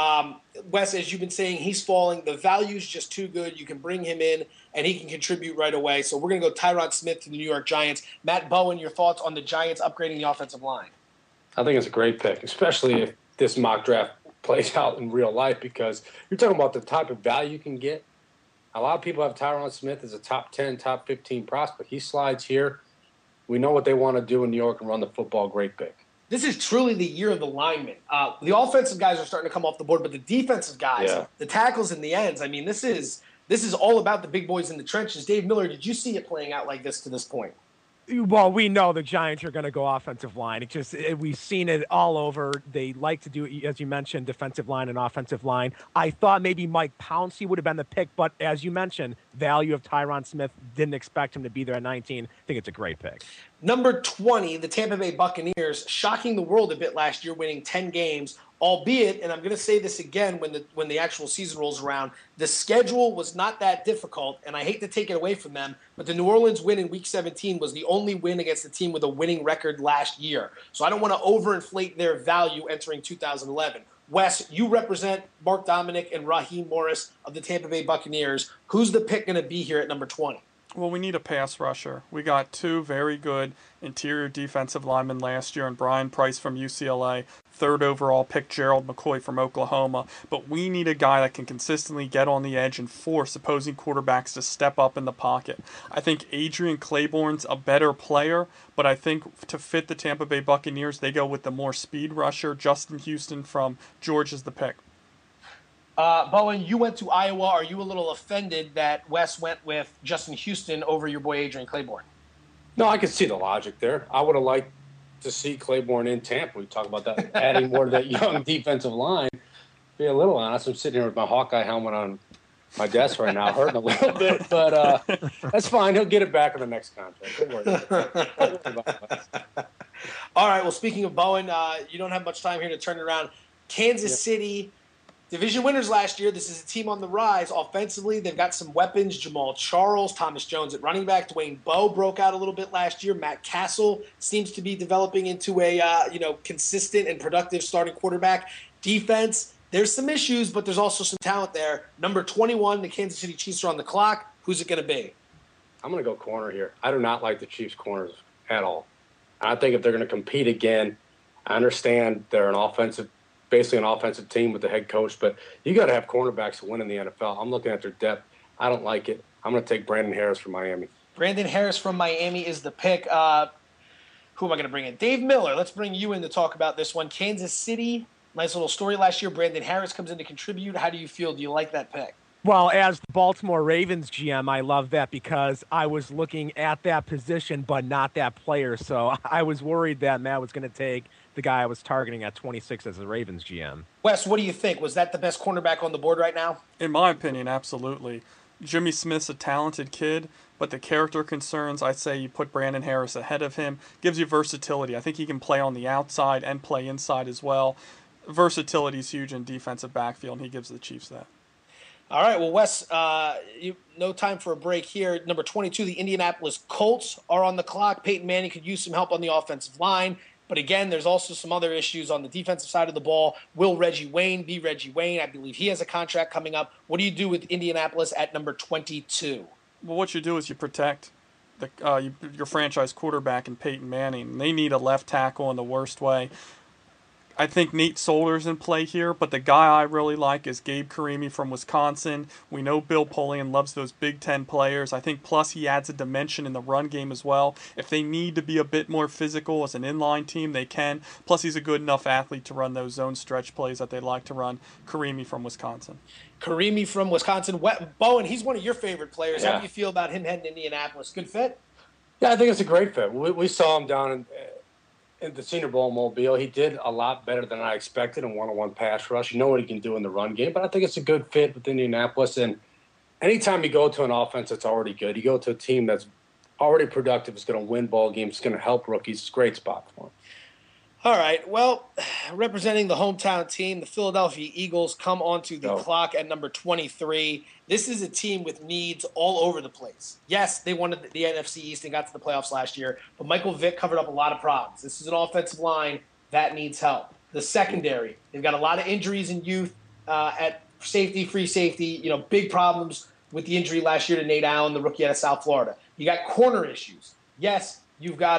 Wes, as you've been saying, he's falling. The value's just too good. You can bring him in, and he can contribute right away. So we're going to go Tyron Smith to the New York Giants. Matt Bowen, your thoughts on the Giants upgrading the offensive line? I think it's a great pick, especially if this mock draft plays out in real life, because you're talking about the type of value you can get. A lot of people have Tyron Smith as a top 10, top 15 prospect. He slides here. We know what they want to do in New York and run the football. Great pick. This is truly the year of the linemen. The offensive guys are starting to come off the board, but the defensive guys, the tackles and the ends, I mean, this is all about the big boys in the trenches. Dave Miller, did you see it playing out like this to this point? Well, we know the Giants are going to go offensive line. We've seen it all over. They like to do, as you mentioned, defensive line and offensive line. I thought maybe Mike Pouncey would have been the pick, but as you mentioned, value of Tyron Smith, didn't expect him to be there at 19. I think it's a great pick. Number 20, the Tampa Bay Buccaneers, shocking the world a bit last year, winning 10 games. Albeit, and I'm going to say this again when the actual season rolls around, the schedule was not that difficult, and I hate to take it away from them, but the New Orleans win in Week 17 was the only win against a team with a winning record last year. So I don't want to overinflate their value entering 2011. Wes, you represent Mark Dominic and Raheem Morris of the Tampa Bay Buccaneers. Who's the pick going to be here at number 20? Well, we need a pass rusher. We got 2 very good interior defensive linemen last year, and Brian Price from UCLA, 3rd overall pick Gerald McCoy from Oklahoma. But we need a guy that can consistently get on the edge and force opposing quarterbacks to step up in the pocket. I think Adrian Claiborne's a better player, but I think to fit the Tampa Bay Buccaneers, they go with the more speed rusher. Justin Houston from Georgia's the pick. Bowen, you went to Iowa. Are you a little offended that Wes went with Justin Houston over your boy Adrian Claiborne? No, I can see the logic there. I would have liked to see Claiborne in Tampa. We talk about that, adding more to that young defensive line. Be a little honest, I'm sitting here with my Hawkeye helmet on my desk right now, hurting a little bit, but that's fine. He'll get it back in the next contract. Don't worry about that. All right, well, speaking of Bowen, you don't have much time here to turn it around. Kansas City, division winners last year. This is a team on the rise. Offensively, they've got some weapons. Jamal Charles, Thomas Jones at running back. Dwayne Bowe broke out a little bit last year. Matt Castle seems to be developing into a consistent and productive starting quarterback. Defense, there's some issues, but there's also some talent there. Number 21, the Kansas City Chiefs are on the clock. Who's it going to be? I'm going to go corner here. I do not like the Chiefs' corners at all. I think if they're going to compete again, I understand they're basically an offensive team with the head coach, but you got to have cornerbacks to win in the NFL. I'm looking at their depth. I don't like it. I'm going to take Brandon Harris from Miami. Brandon Harris from Miami is the pick. Who am I going to bring in? Dave Miller. Let's bring you in to talk about this one. Kansas City, nice little story last year. Brandon Harris comes in to contribute. How do you feel? Do you like that pick? Well, as the Baltimore Ravens GM, I love that because I was looking at that position but not that player. So I was worried that Matt was going to take the guy I was targeting at 26 as the Ravens GM. Wes, what do you think? Was that the best cornerback on the board right now? In my opinion, absolutely. Jimmy Smith's a talented kid, but the character concerns, I'd say you put Brandon Harris ahead of him. Gives you versatility. I think he can play on the outside and play inside as well. Versatility is huge in defensive backfield, and he gives the Chiefs that. All right, well, Wes, no time for a break here. Number 22, the Indianapolis Colts are on the clock. Peyton Manning could use some help on the offensive line. But again, there's also some other issues on the defensive side of the ball. Will Reggie Wayne be Reggie Wayne? I believe he has a contract coming up. What do you do with Indianapolis at number 22? Well, what you do is you protect your franchise quarterback in Peyton Manning. They need a left tackle in the worst way. I think Nate Solder's in play here, but the guy I really like is Gabe Carimi from Wisconsin. We know Bill Polian loves those Big Ten players. I think plus he adds a dimension in the run game as well. If they need to be a bit more physical as an inline team, they can. Plus he's a good enough athlete to run those zone stretch plays that they like to run. Carimi from Wisconsin. Carimi from Wisconsin. Bowen, he's one of your favorite players. Yeah. How do you feel about him heading to Indianapolis? Good fit? Yeah, I think it's a great fit. We saw him down in the Senior Bowl in Mobile. He did a lot better than I expected in one-on-one pass rush. You know what he can do in the run game, but I think it's a good fit with Indianapolis. And anytime you go to an offense that's already good, you go to a team that's already productive, is going to win ball games, it's going to help rookies. It's a great spot for him. All right, well, representing the hometown team, the Philadelphia Eagles come onto the clock at number 23. This is a team with needs all over the place. Yes, they won the NFC East and got to the playoffs last year, but Michael Vick covered up a lot of problems. This is an offensive line that needs help. The secondary, they've got a lot of injuries in youth at safety, free safety, big problems with the injury last year to Nate Allen, the rookie out of South Florida. You got corner issues. Yes, you've got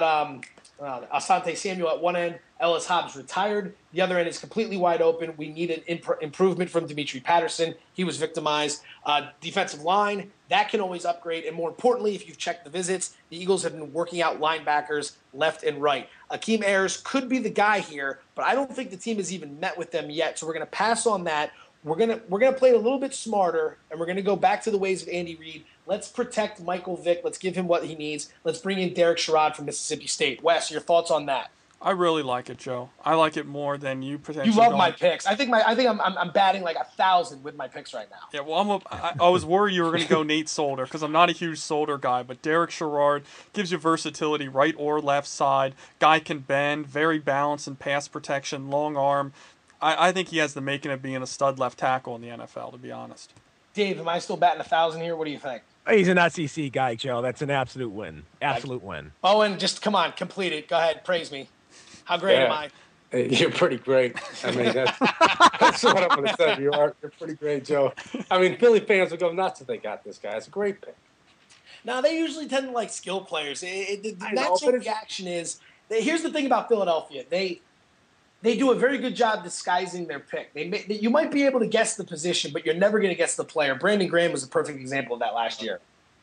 Asante Samuel at one end. Ellis Hobbs retired. The other end is completely wide open. We need an improvement from Dimitri Patterson. He was victimized. Defensive line, that can always upgrade. And more importantly, if you've checked the visits, the Eagles have been working out linebackers left and right. Akeem Ayers could be the guy here, but I don't think the team has even met with them yet. So we're going to pass on that. We're gonna play it a little bit smarter, and we're going to go back to the ways of Andy Reid. Let's protect Michael Vick. Let's give him what he needs. Let's bring in Derek Sherrod from Mississippi State. Wes, your thoughts on that? I really like it, Joe. I like it more than you potentially. You love my picks. I think I'm batting like 1,000 with my picks right now. Yeah, well, I was worried you were going to go Nate Solder because I'm not a huge Solder guy, but Derek Sherrod gives you versatility, right or left side. Guy can bend, very balanced in pass protection, long arm. I think he has the making of being a stud left tackle in the NFL, to be honest. Dave, am I still batting 1,000 here? What do you think? He's an SEC guy, Joe. That's an absolute win. Absolute win. Owen, just come on, complete it. Go ahead, praise me. How great am I? You're pretty great. I mean, that's what I'm going to say. You're pretty great, Joe. I mean, Philly fans will go nuts if they got this guy. It's a great pick. Now, they usually tend to like skill players. The natural reaction is, here's the thing about Philadelphia. They do a very good job disguising their pick. You might be able to guess the position, but you're never going to guess the player. Brandon Graham was a perfect example of that last year.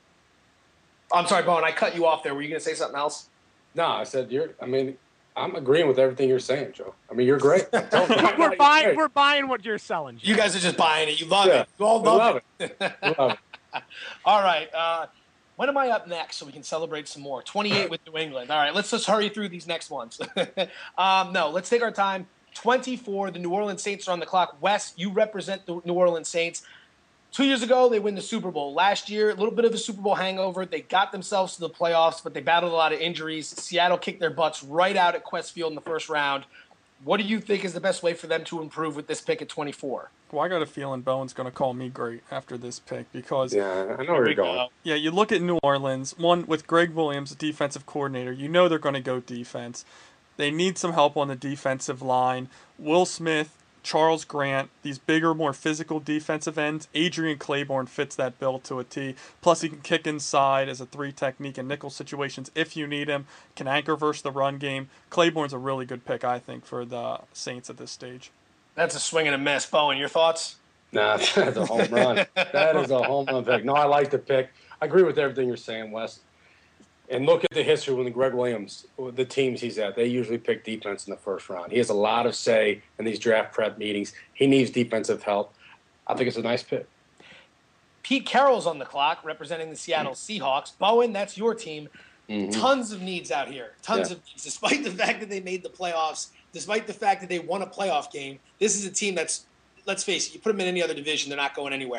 I'm sorry, Bowen, I cut you off there. Were you going to say something else? No, I said I'm agreeing with everything you're saying, Joe. I mean, you're great. We're buying what you're selling, Joe. You guys are just buying it. You love it. You all love it. Love it. All right. When am I up next so we can celebrate some more? 28 with New England. All right, let's just hurry through these next ones. No, let's take our time. 24, the New Orleans Saints are on the clock. Wes, you represent the New Orleans Saints. 2 years ago, they win the Super Bowl. Last year, a little bit of a Super Bowl hangover. They got themselves to the playoffs, but they battled a lot of injuries. Seattle kicked their butts right out at Quest Field in the first round. What do you think is the best way for them to improve with this pick at 24? Well, I got a feeling Bowen's going to call me great after this pick because... Yeah, I know where you're going. Yeah, you look at New Orleans, one with Greg Williams, defensive coordinator. You know they're going to go defense. They need some help on the defensive line. Will Smith, Charles Grant, these bigger, more physical defensive ends. Adrian Claiborne fits that bill to a T. Plus, he can kick inside as a 3 technique in nickel situations if you need him. Can anchor versus the run game. Claiborne's a really good pick, I think, for the Saints at this stage. That's a swing and a miss. Bowen, your thoughts? Nah, that's a home run. That is a home run pick. No, I like the pick. I agree with everything you're saying, Wes. And look at the history when Greg Williams, the teams he's at, they usually pick defense in the first round. He has a lot of say in these draft prep meetings. He needs defensive help. I think it's a nice pick. Pete Carroll's on the clock, representing the Seattle Seahawks. Bowen, that's your team. Mm-hmm. Tons of needs out here. Tons of needs. Despite the fact that they made the playoffs, despite the fact that they won a playoff game, this is a team that's, let's face it, you put them in any other division, they're not going anywhere.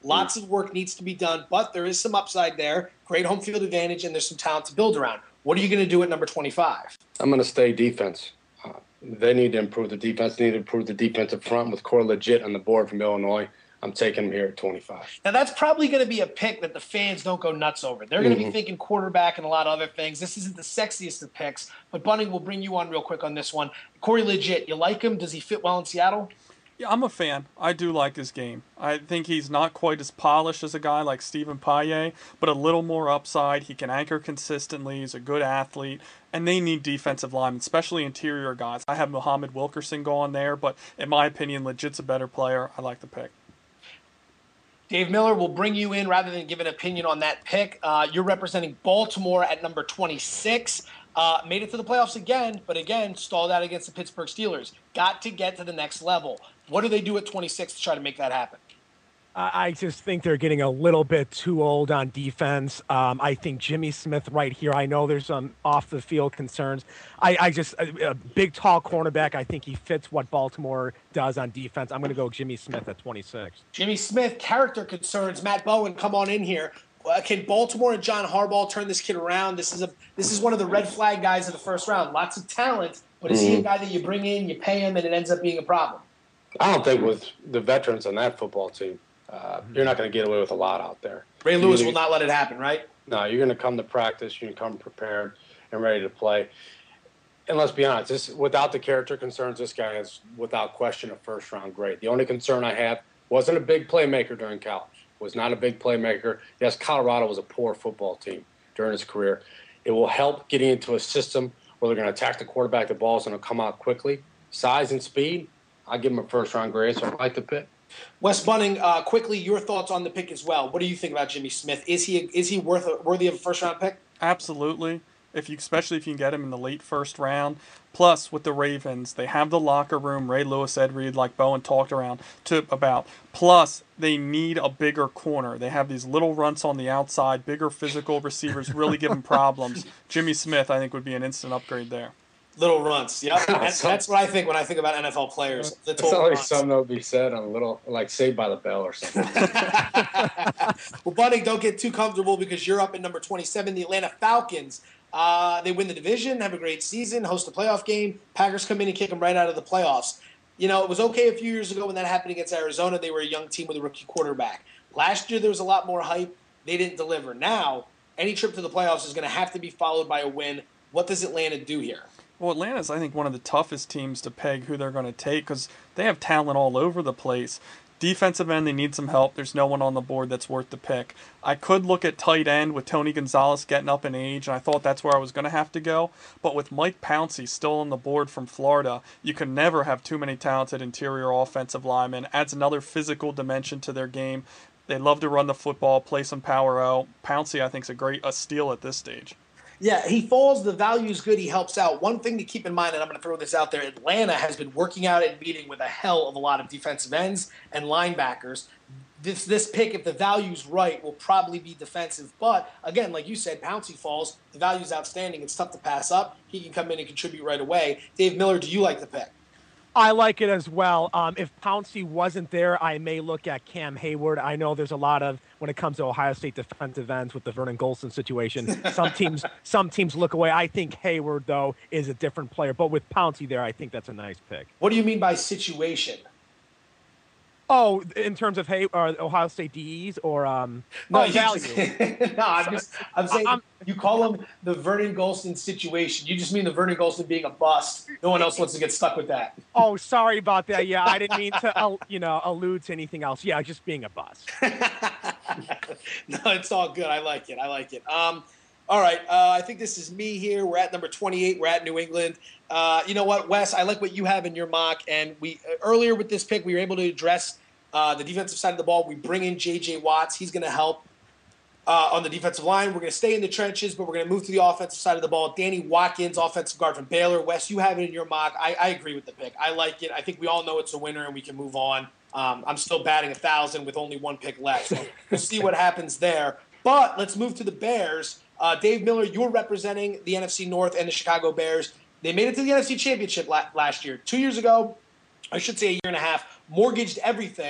Lots of work needs to be done, but there is some upside there. Great home field advantage, and there's some talent to build around. What are you going to do at number 25? I'm going to stay defense. They need to improve the defense. They need to improve the defensive front with Core Legit on the board from Illinois. I'm taking him here at 25. Now, that's probably going to be a pick that the fans don't go nuts over. They're going to be thinking quarterback and a lot of other things. This isn't the sexiest of picks, but Bunning will bring you on real quick on this one. Corey Legit, you like him? Does he fit well in Seattle? Yeah, I'm a fan. I do like his game. I think he's not quite as polished as a guy like Stephen Paye, but a little more upside. He can anchor consistently. He's a good athlete. And they need defensive linemen, especially interior guys. I have Muhammad Wilkerson going there, but in my opinion, Legit's a better player. I like the pick. Dave Miller will bring you in rather than give an opinion on that pick. You're representing Baltimore at number 26. Made it to the playoffs again, but again, stalled out against the Pittsburgh Steelers. Got to get to the next level. What do they do at 26 to try to make that happen? I just think they're getting a little bit too old on defense. I think Jimmy Smith right here. I know there's some off-the-field concerns. A big, tall cornerback. I think he fits what Baltimore does on defense. I'm going to go Jimmy Smith at 26. Jimmy Smith, character concerns. Matt Bowen, come on in here. Can Baltimore and John Harbaugh turn this kid around? This is one of the red flag guys in the first round. Lots of talent, but is he a guy that you bring in, you pay him, and it ends up being a problem? I don't think with the veterans on that football team, you're not going to get away with a lot out there. Ray Lewis will not let it happen, right? No, you're going to come to practice. You're going to come prepared and ready to play. And let's be honest, without the character concerns, this guy is, without question, a first-round grade. The only concern I have wasn't a big playmaker during college. Was not a big playmaker. Yes, Colorado was a poor football team during his career. It will help getting into a system where they're going to attack the quarterback, the ball's going to come out quickly. Size and speed, I'll give him a first-round grade, so I like the pick. Wes Bunning, quickly, your thoughts on the pick as well. What do you think about Jimmy Smith? Is he worthy of a first-round pick? Absolutely. Especially if you can get him in the late first round. Plus, with the Ravens, they have the locker room. Ray Lewis, Ed Reed, like Bowen talked about. Plus, they need a bigger corner. They have these little runts on the outside, bigger physical receivers, really giving problems. Jimmy Smith, I think, would be an instant upgrade there. Little runts, yep. That's what I think when I think about NFL players. It's like something that would be said on a little, like Saved by the Bell or something. Well, Bunning, don't get too comfortable because you're up at number 27, the Atlanta Falcons. They win the division, have a great season, host a playoff game. Packers come in and kick them right out of the playoffs. You know, it was okay a few years ago when that happened against Arizona. They were a young team with a rookie quarterback. Last year, there was a lot more hype. They didn't deliver. Now, any trip to the playoffs is going to have to be followed by a win. What does Atlanta do here? Well, Atlanta's, I think, one of the toughest teams to peg who they're going to take because they have talent all over the place. Defensive end, they need some help. There's no one on the board that's worth the pick. I could look at tight end with Tony Gonzalez getting up in age, and I thought that's where I was going to have to go. But with Mike Pouncey still on the board from Florida, you can never have too many talented interior offensive linemen. Adds another physical dimension to their game. They love to run the football, play some power out. Pouncey, I think, is a steal at this stage. Yeah, he falls. The value is good. He helps out. One thing to keep in mind, and I'm going to throw this out there, Atlanta has been working out and meeting with a hell of a lot of defensive ends and linebackers. This pick, if the value's right, will probably be defensive. But, again, like you said, Pouncey falls. The value's outstanding. It's tough to pass up. He can come in and contribute right away. Dave Miller, do you like the pick? I like it as well. If Pouncey wasn't there, I may look at Cam Hayward. I know there's a lot of, when it comes to Ohio State defensive ends with the Vernon Golson situation, some teams look away. I think Hayward, though, is a different player. But with Pouncey there, I think that's a nice pick. What do you mean by situation? Oh, in terms of Ohio State DEs or value? I'm saying you call him the Vernon Golson situation. You just mean the Vernon Golson being a bust. No one else wants to get stuck with that. Oh, sorry about that. Yeah, I didn't mean to, allude to anything else. Yeah, just being a bust. No, it's all good. I like it. All right. I think this is me here. We're at number 28. We're at New England. You know what, Wes? I like what you have in your mock. And we earlier with this pick, we were able to address the defensive side of the ball. We bring in J.J. Watts. He's going to help on the defensive line. We're going to stay in the trenches, but we're going to move to the offensive side of the ball. Danny Watkins, offensive guard from Baylor. Wes, you have it in your mock. I agree with the pick. I like it. I think we all know it's a winner, and we can move on. I'm still batting 1,000 with only one pick left. So we'll see what happens there. But let's move to the Bears. Dave Miller, you're representing the NFC North and the Chicago Bears. They made it to the NFC Championship last year. 2 years ago, I should say a year and a half, mortgaged everything.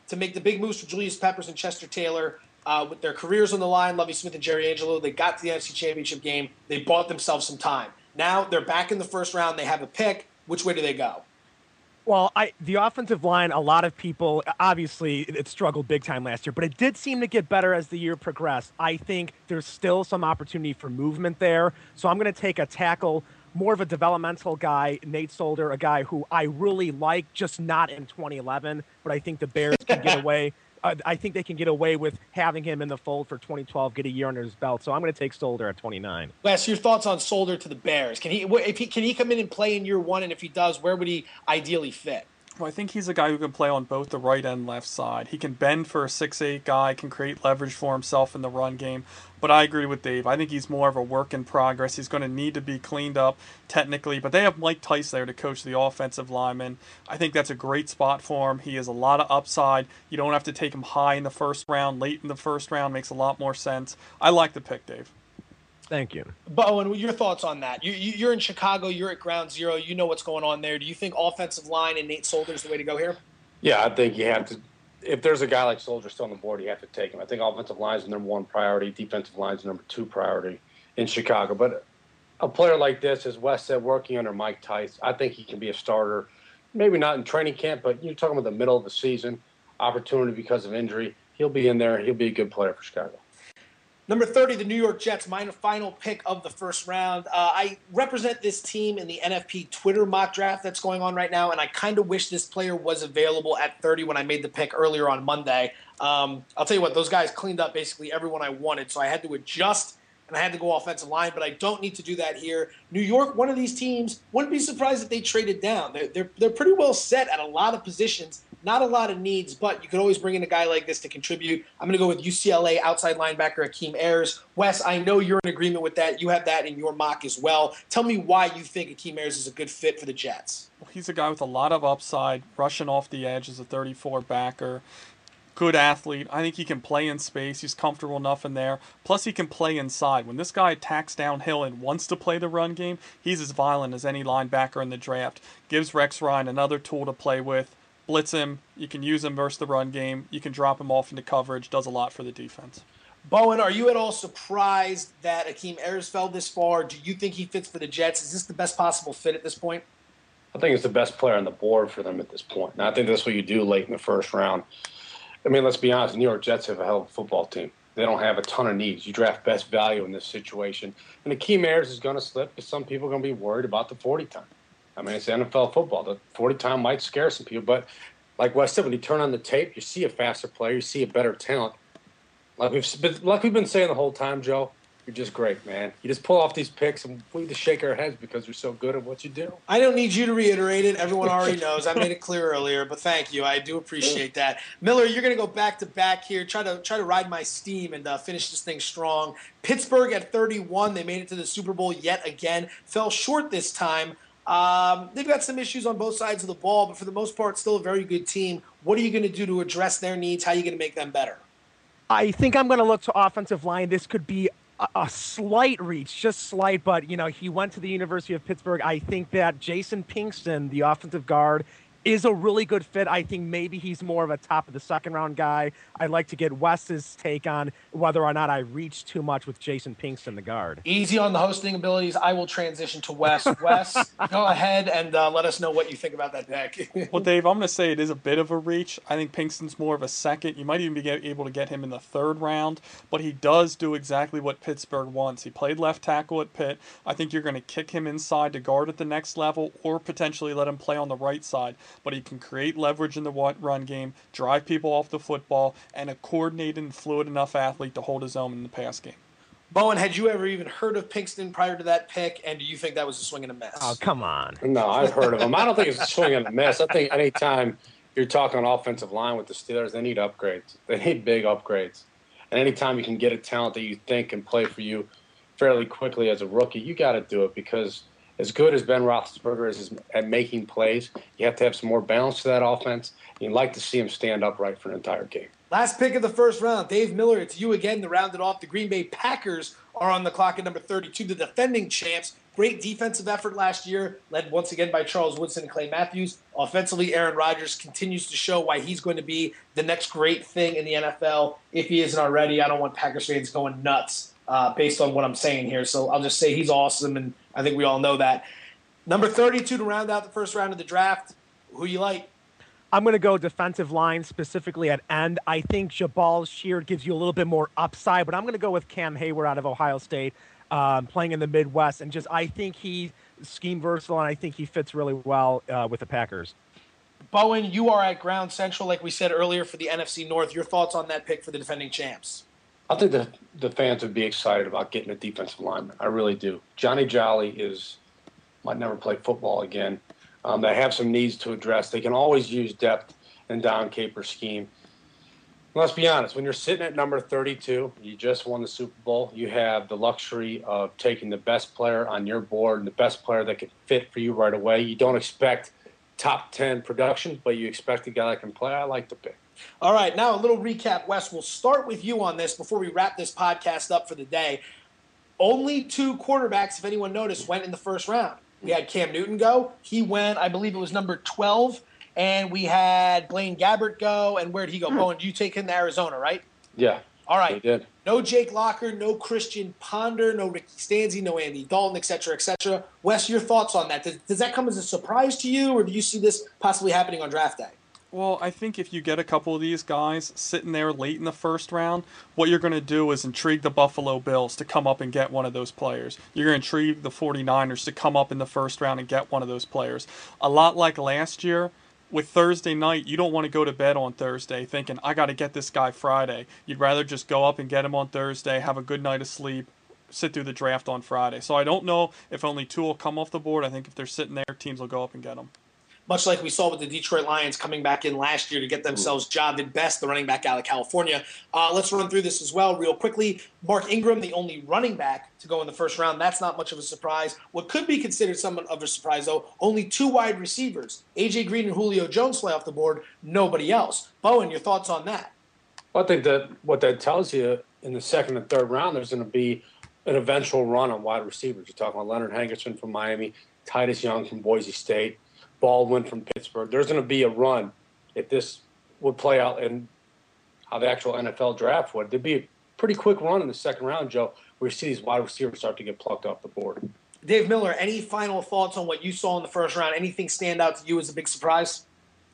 to make the big moves for Julius Peppers and Chester Taylor. With their careers on the line, Lovie Smith and Jerry Angelo, they got to the NFC Championship game. They bought themselves some time. Now they're back in the first round. They have a pick. Which way do they go? Well, the offensive line, a lot of people, obviously, it struggled big time last year, but it did seem to get better as the year progressed. I think there's still some opportunity for movement there. So I'm going to take a tackle, more of a developmental guy, Nate Solder, a guy who I really like, just not in 2011, but I think the Bears can get away. I think they can get away with having him in the fold for 2012, get a year under his belt. So I'm going to take Solder at 29. Wes, your thoughts on Solder to the Bears? Can he come in and play in year one? And if he does, where would he ideally fit? Well, I think he's a guy who can play on both the right and left side. He can bend for a 6'8" guy, can create leverage for himself in the run game. But I agree with Dave. I think he's more of a work in progress. He's going to need to be cleaned up technically. But they have Mike Tice there to coach the offensive linemen. I think that's a great spot for him. He has a lot of upside. You don't have to take him high in the first round. Late in the first round makes a lot more sense. I like the pick, Dave. Thank you. Bowen, your thoughts on that? You're in Chicago. You're at ground zero. You know what's going on there. Do you think offensive line and Nate Solder is the way to go here? Yeah, I think you have to. If there's a guy like Solder still on the board, you have to take him. I think offensive line is the number one priority. Defensive line is the number two priority in Chicago. But a player like this, as Wes said, working under Mike Tice, I think he can be a starter. Maybe not in training camp, but you're talking about the middle of the season, opportunity because of injury. He'll be in there. He'll be a good player for Chicago. Number 30, the New York Jets, my final pick of the first round. I represent this team in the NFP Twitter mock draft that's going on right now, and I kind of wish this player was available at 30 when I made the pick earlier on Monday. I'll tell you what, those guys cleaned up basically everyone I wanted, so I had to adjust, and I had to go offensive line, but I don't need to do that here. New York, one of these teams, wouldn't be surprised if they traded down. They're pretty well set at a lot of positions. Not a lot of needs, but you could always bring in a guy like this to contribute. I'm going to go with UCLA outside linebacker Akeem Ayers. Wes, I know you're in agreement with that. You have that in your mock as well. Tell me why you think Akeem Ayers is a good fit for the Jets. Well, he's a guy with a lot of upside, rushing off the edge as a 34 backer. Good athlete. I think he can play in space. He's comfortable enough in there. Plus, he can play inside. When this guy attacks downhill and wants to play the run game, he's as violent as any linebacker in the draft. Gives Rex Ryan another tool to play with. Blitz him. You can use him versus the run game. You can drop him off into coverage. Does a lot for the defense. Bowen, are you at all surprised that Akeem Ayers fell this far? Do you think he fits for the Jets? Is this the best possible fit at this point? I think it's the best player on the board for them at this point. And I think that's what you do late in the first round. I mean, let's be honest. The New York Jets have a hell of a football team. They don't have a ton of needs. You draft best value in this situation. And Akeem Ayers is going to slip because some people are going to be worried about the 40 time. I mean, it's NFL football. The 40 time might scare some people. But like Wes said, when you turn on the tape, you see a faster player. You see a better talent. Like we've been saying the whole time, Joe, you're just great, man. You just pull off these picks, and we just shake our heads because you're so good at what you do. I don't need you to reiterate it. Everyone already knows. I made it clear earlier, but thank you. I do appreciate that. Miller, you're going to go back-to-back here, try to ride my steam and finish this thing strong. Pittsburgh at 31. They made it to the Super Bowl yet again. Fell short this time. They've got some issues on both sides of the ball, but for the most part, still a very good team. What are you going to do to address their needs? How are you going to make them better? I think I'm going to look to offensive line. This could be a slight reach, just slight, but, he went to the University of Pittsburgh. I think that Jason Pinkston, the offensive guard, is a really good fit. I think maybe he's more of a top of the second round guy. I'd like to get Wes's take on whether or not I reach too much with Jason Pinkston, the guard. Easy on the hosting abilities. I will transition to Wes. Wes, go ahead and let us know what you think about that pick. Well, Dave, I'm going to say it is a bit of a reach. I think Pinkston's more of a second. You might even be able to get him in the third round, but he does do exactly what Pittsburgh wants. He played left tackle at Pitt. I think you're going to kick him inside to guard at the next level or potentially let him play on the right side. But he can create leverage in the run game, drive people off the football, and a coordinated and fluid enough athlete to hold his own in the pass game. Bowen, had you ever even heard of Pinkston prior to that pick, and do you think that was a swing and a miss? Oh, come on. No, I've heard of him. I don't think it's a swing and a miss. I think anytime you're talking offensive line with the Steelers, they need upgrades. They need big upgrades. And anytime you can get a talent that you think can play for you fairly quickly as a rookie, you got to do it because as good as Ben Roethlisberger is at making plays, you have to have some more balance to that offense. You'd like to see him stand upright for an entire game. Last pick of the first round, Dave Miller, it's you again to round it off. The Green Bay Packers are on the clock at number 32, the defending champs. Great defensive effort last year, led once again by Charles Woodson and Clay Matthews. Offensively, Aaron Rodgers continues to show why he's going to be the next great thing in the NFL. If he isn't already, I don't want Packers fans going nuts based on what I'm saying here. So I'll just say he's awesome, and I think we all know that. Number 32 to round out the first round of the draft. Who you like? I'm going to go defensive line, specifically at end. I think Jabal Sheard gives you a little bit more upside, but I'm going to go with Cam Hayward out of Ohio State, playing in the Midwest. And I think he's scheme versatile, and I think he fits really well with the Packers. Bowen, you are at ground central, like we said earlier, for the NFC North. Your thoughts on that pick for the defending champs? I think the fans would be excited about getting a defensive lineman. I really do. Johnny Jolly might never play football again. They have some needs to address. They can always use depth and down caper scheme. Let's be honest. When you're sitting at number 32, you just won the Super Bowl. You have the luxury of taking the best player on your board and the best player that can fit for you right away. You don't expect top 10 production, but you expect a guy that can play. I like the pick. All right, now a little recap, Wes. We'll start with you on this before we wrap this podcast up for the day. Only 2 quarterbacks, if anyone noticed, went in the first round. We had Cam Newton go. He went, I believe it was number 12. And we had Blaine Gabbert go. And where did he go? Bowen, you take him to Arizona, right? Yeah. All right. They did. No Jake Locker, no Christian Ponder, no Ricky Stanzi, no Andy Dalton, et cetera, et cetera. Wes, your thoughts on that? Does that come as a surprise to you, or do you see this possibly happening on draft day? Well, I think if you get a couple of these guys sitting there late in the first round, what you're going to do is intrigue the Buffalo Bills to come up and get one of those players. You're going to intrigue the 49ers to come up in the first round and get one of those players. A lot like last year, with Thursday night, you don't want to go to bed on Thursday thinking, I got to get this guy Friday. You'd rather just go up and get him on Thursday, have a good night of sleep, sit through the draft on Friday. So I don't know if only 2 will come off the board. I think if they're sitting there, teams will go up and get them. Much like we saw with the Detroit Lions coming back in last year to get themselves Jahvid Best, the running back out of California. Let's run through this as well real quickly. Mark Ingram, the only running back to go in the first round. That's not much of a surprise. What could be considered somewhat of a surprise, though, only 2 wide receivers. A.J. Green and Julio Jones fly off the board. Nobody else. Bowen, your thoughts on that? Well, I think that what that tells you in the second and third round, there's going to be an eventual run on wide receivers. You're talking about Leonard Hankerson from Miami, Titus Young from Boise State, Baldwin from Pittsburgh. There's going to be a run if this would play out in how the actual NFL draft would. There'd be a pretty quick run in the second round, Joe, where you see these wide receivers start to get plucked off the board. Dave Miller, any final thoughts on what you saw in the first round? Anything stand out to you as a big surprise?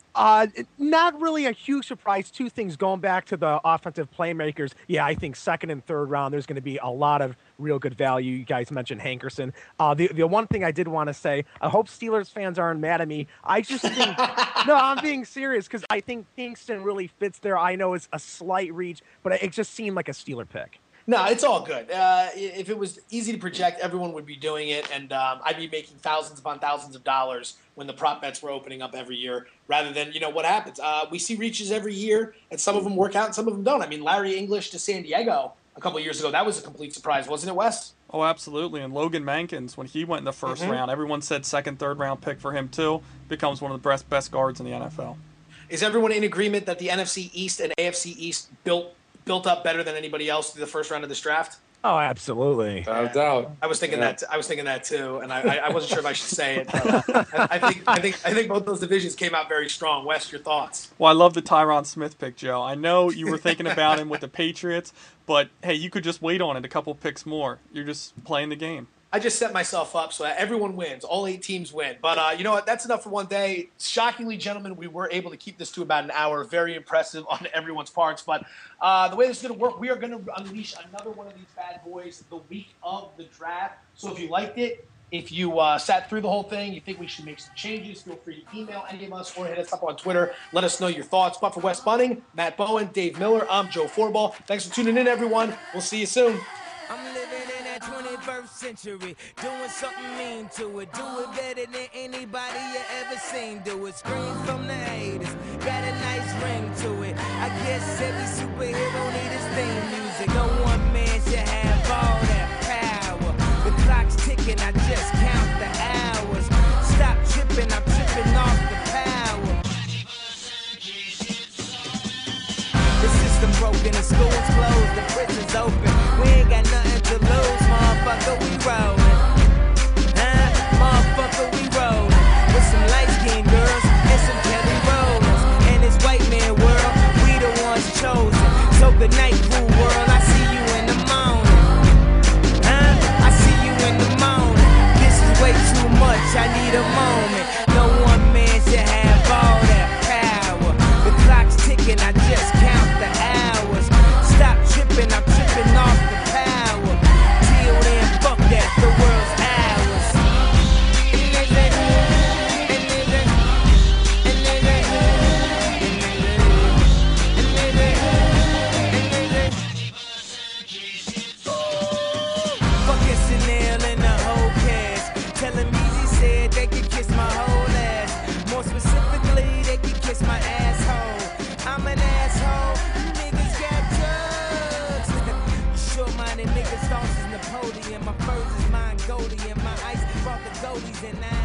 Not really a huge surprise. 2 things going back to the offensive playmakers. Yeah, I think second and third round, there's going to be a lot of real good value. You guys mentioned Hankerson. The one thing I did want to say, I hope Steelers fans aren't mad at me. I just think, no, I'm being serious because I think Kingston really fits there. I know it's a slight reach, but it just seemed like a Steeler pick. No, it's all good. If it was easy to project, everyone would be doing it, and I'd be making thousands upon thousands of dollars when the prop bets were opening up every year, rather than, what happens. We see reaches every year, and some of them work out and some of them don't. I mean, Larry English to San Diego a couple of years ago, that was a complete surprise, wasn't it, Wes? Oh, absolutely. And Logan Mankins, when he went in the first round, everyone said second, third round pick for him too. Becomes one of the best guards in the NFL. Is everyone in agreement that the NFC East and AFC East built up better than anybody else through the first round of this draft? Oh, absolutely. Without doubt. I was thinking that. I was thinking that too, and I wasn't sure if I should say it. But I think both those divisions came out very strong. Wes, your thoughts? Well, I love the Tyron Smith pick, Joe. I know you were thinking about him with the Patriots, but hey, you could just wait on it a couple picks more. You're just playing the game. I just set myself up so that everyone wins. All 8 teams win. But you know what? That's enough for one day. Shockingly, gentlemen, we were able to keep this to about an hour. Very impressive on everyone's parts. But the way this is going to work, we are going to unleash another one of these bad boys the week of the draft. So if you liked it, if you sat through the whole thing, you think we should make some changes, feel free to email any of us or hit us up on Twitter. Let us know your thoughts. But for Wes Bunning, Matt Bowen, Dave Miller, I'm Joe Forball. Thanks for tuning in, everyone. We'll see you soon. I'm living in that 21st century, doing something mean to it. Do it better than anybody you ever seen. Do it, scream from the haters, got a nice ring to it. I guess every superhero need his theme music. No one man should have all that power. The clock's ticking, I just count the hours. Stop tripping, I'm tripping off the power. This is Chanel and the whole cast. Telling me he said they could kiss my whole ass. More specifically, they could kiss my asshole. I'm an asshole. You niggas got drugs. Short-minded niggas, thoughts is Napoleon. My furs is Mongolian. My ice brought the goldies and I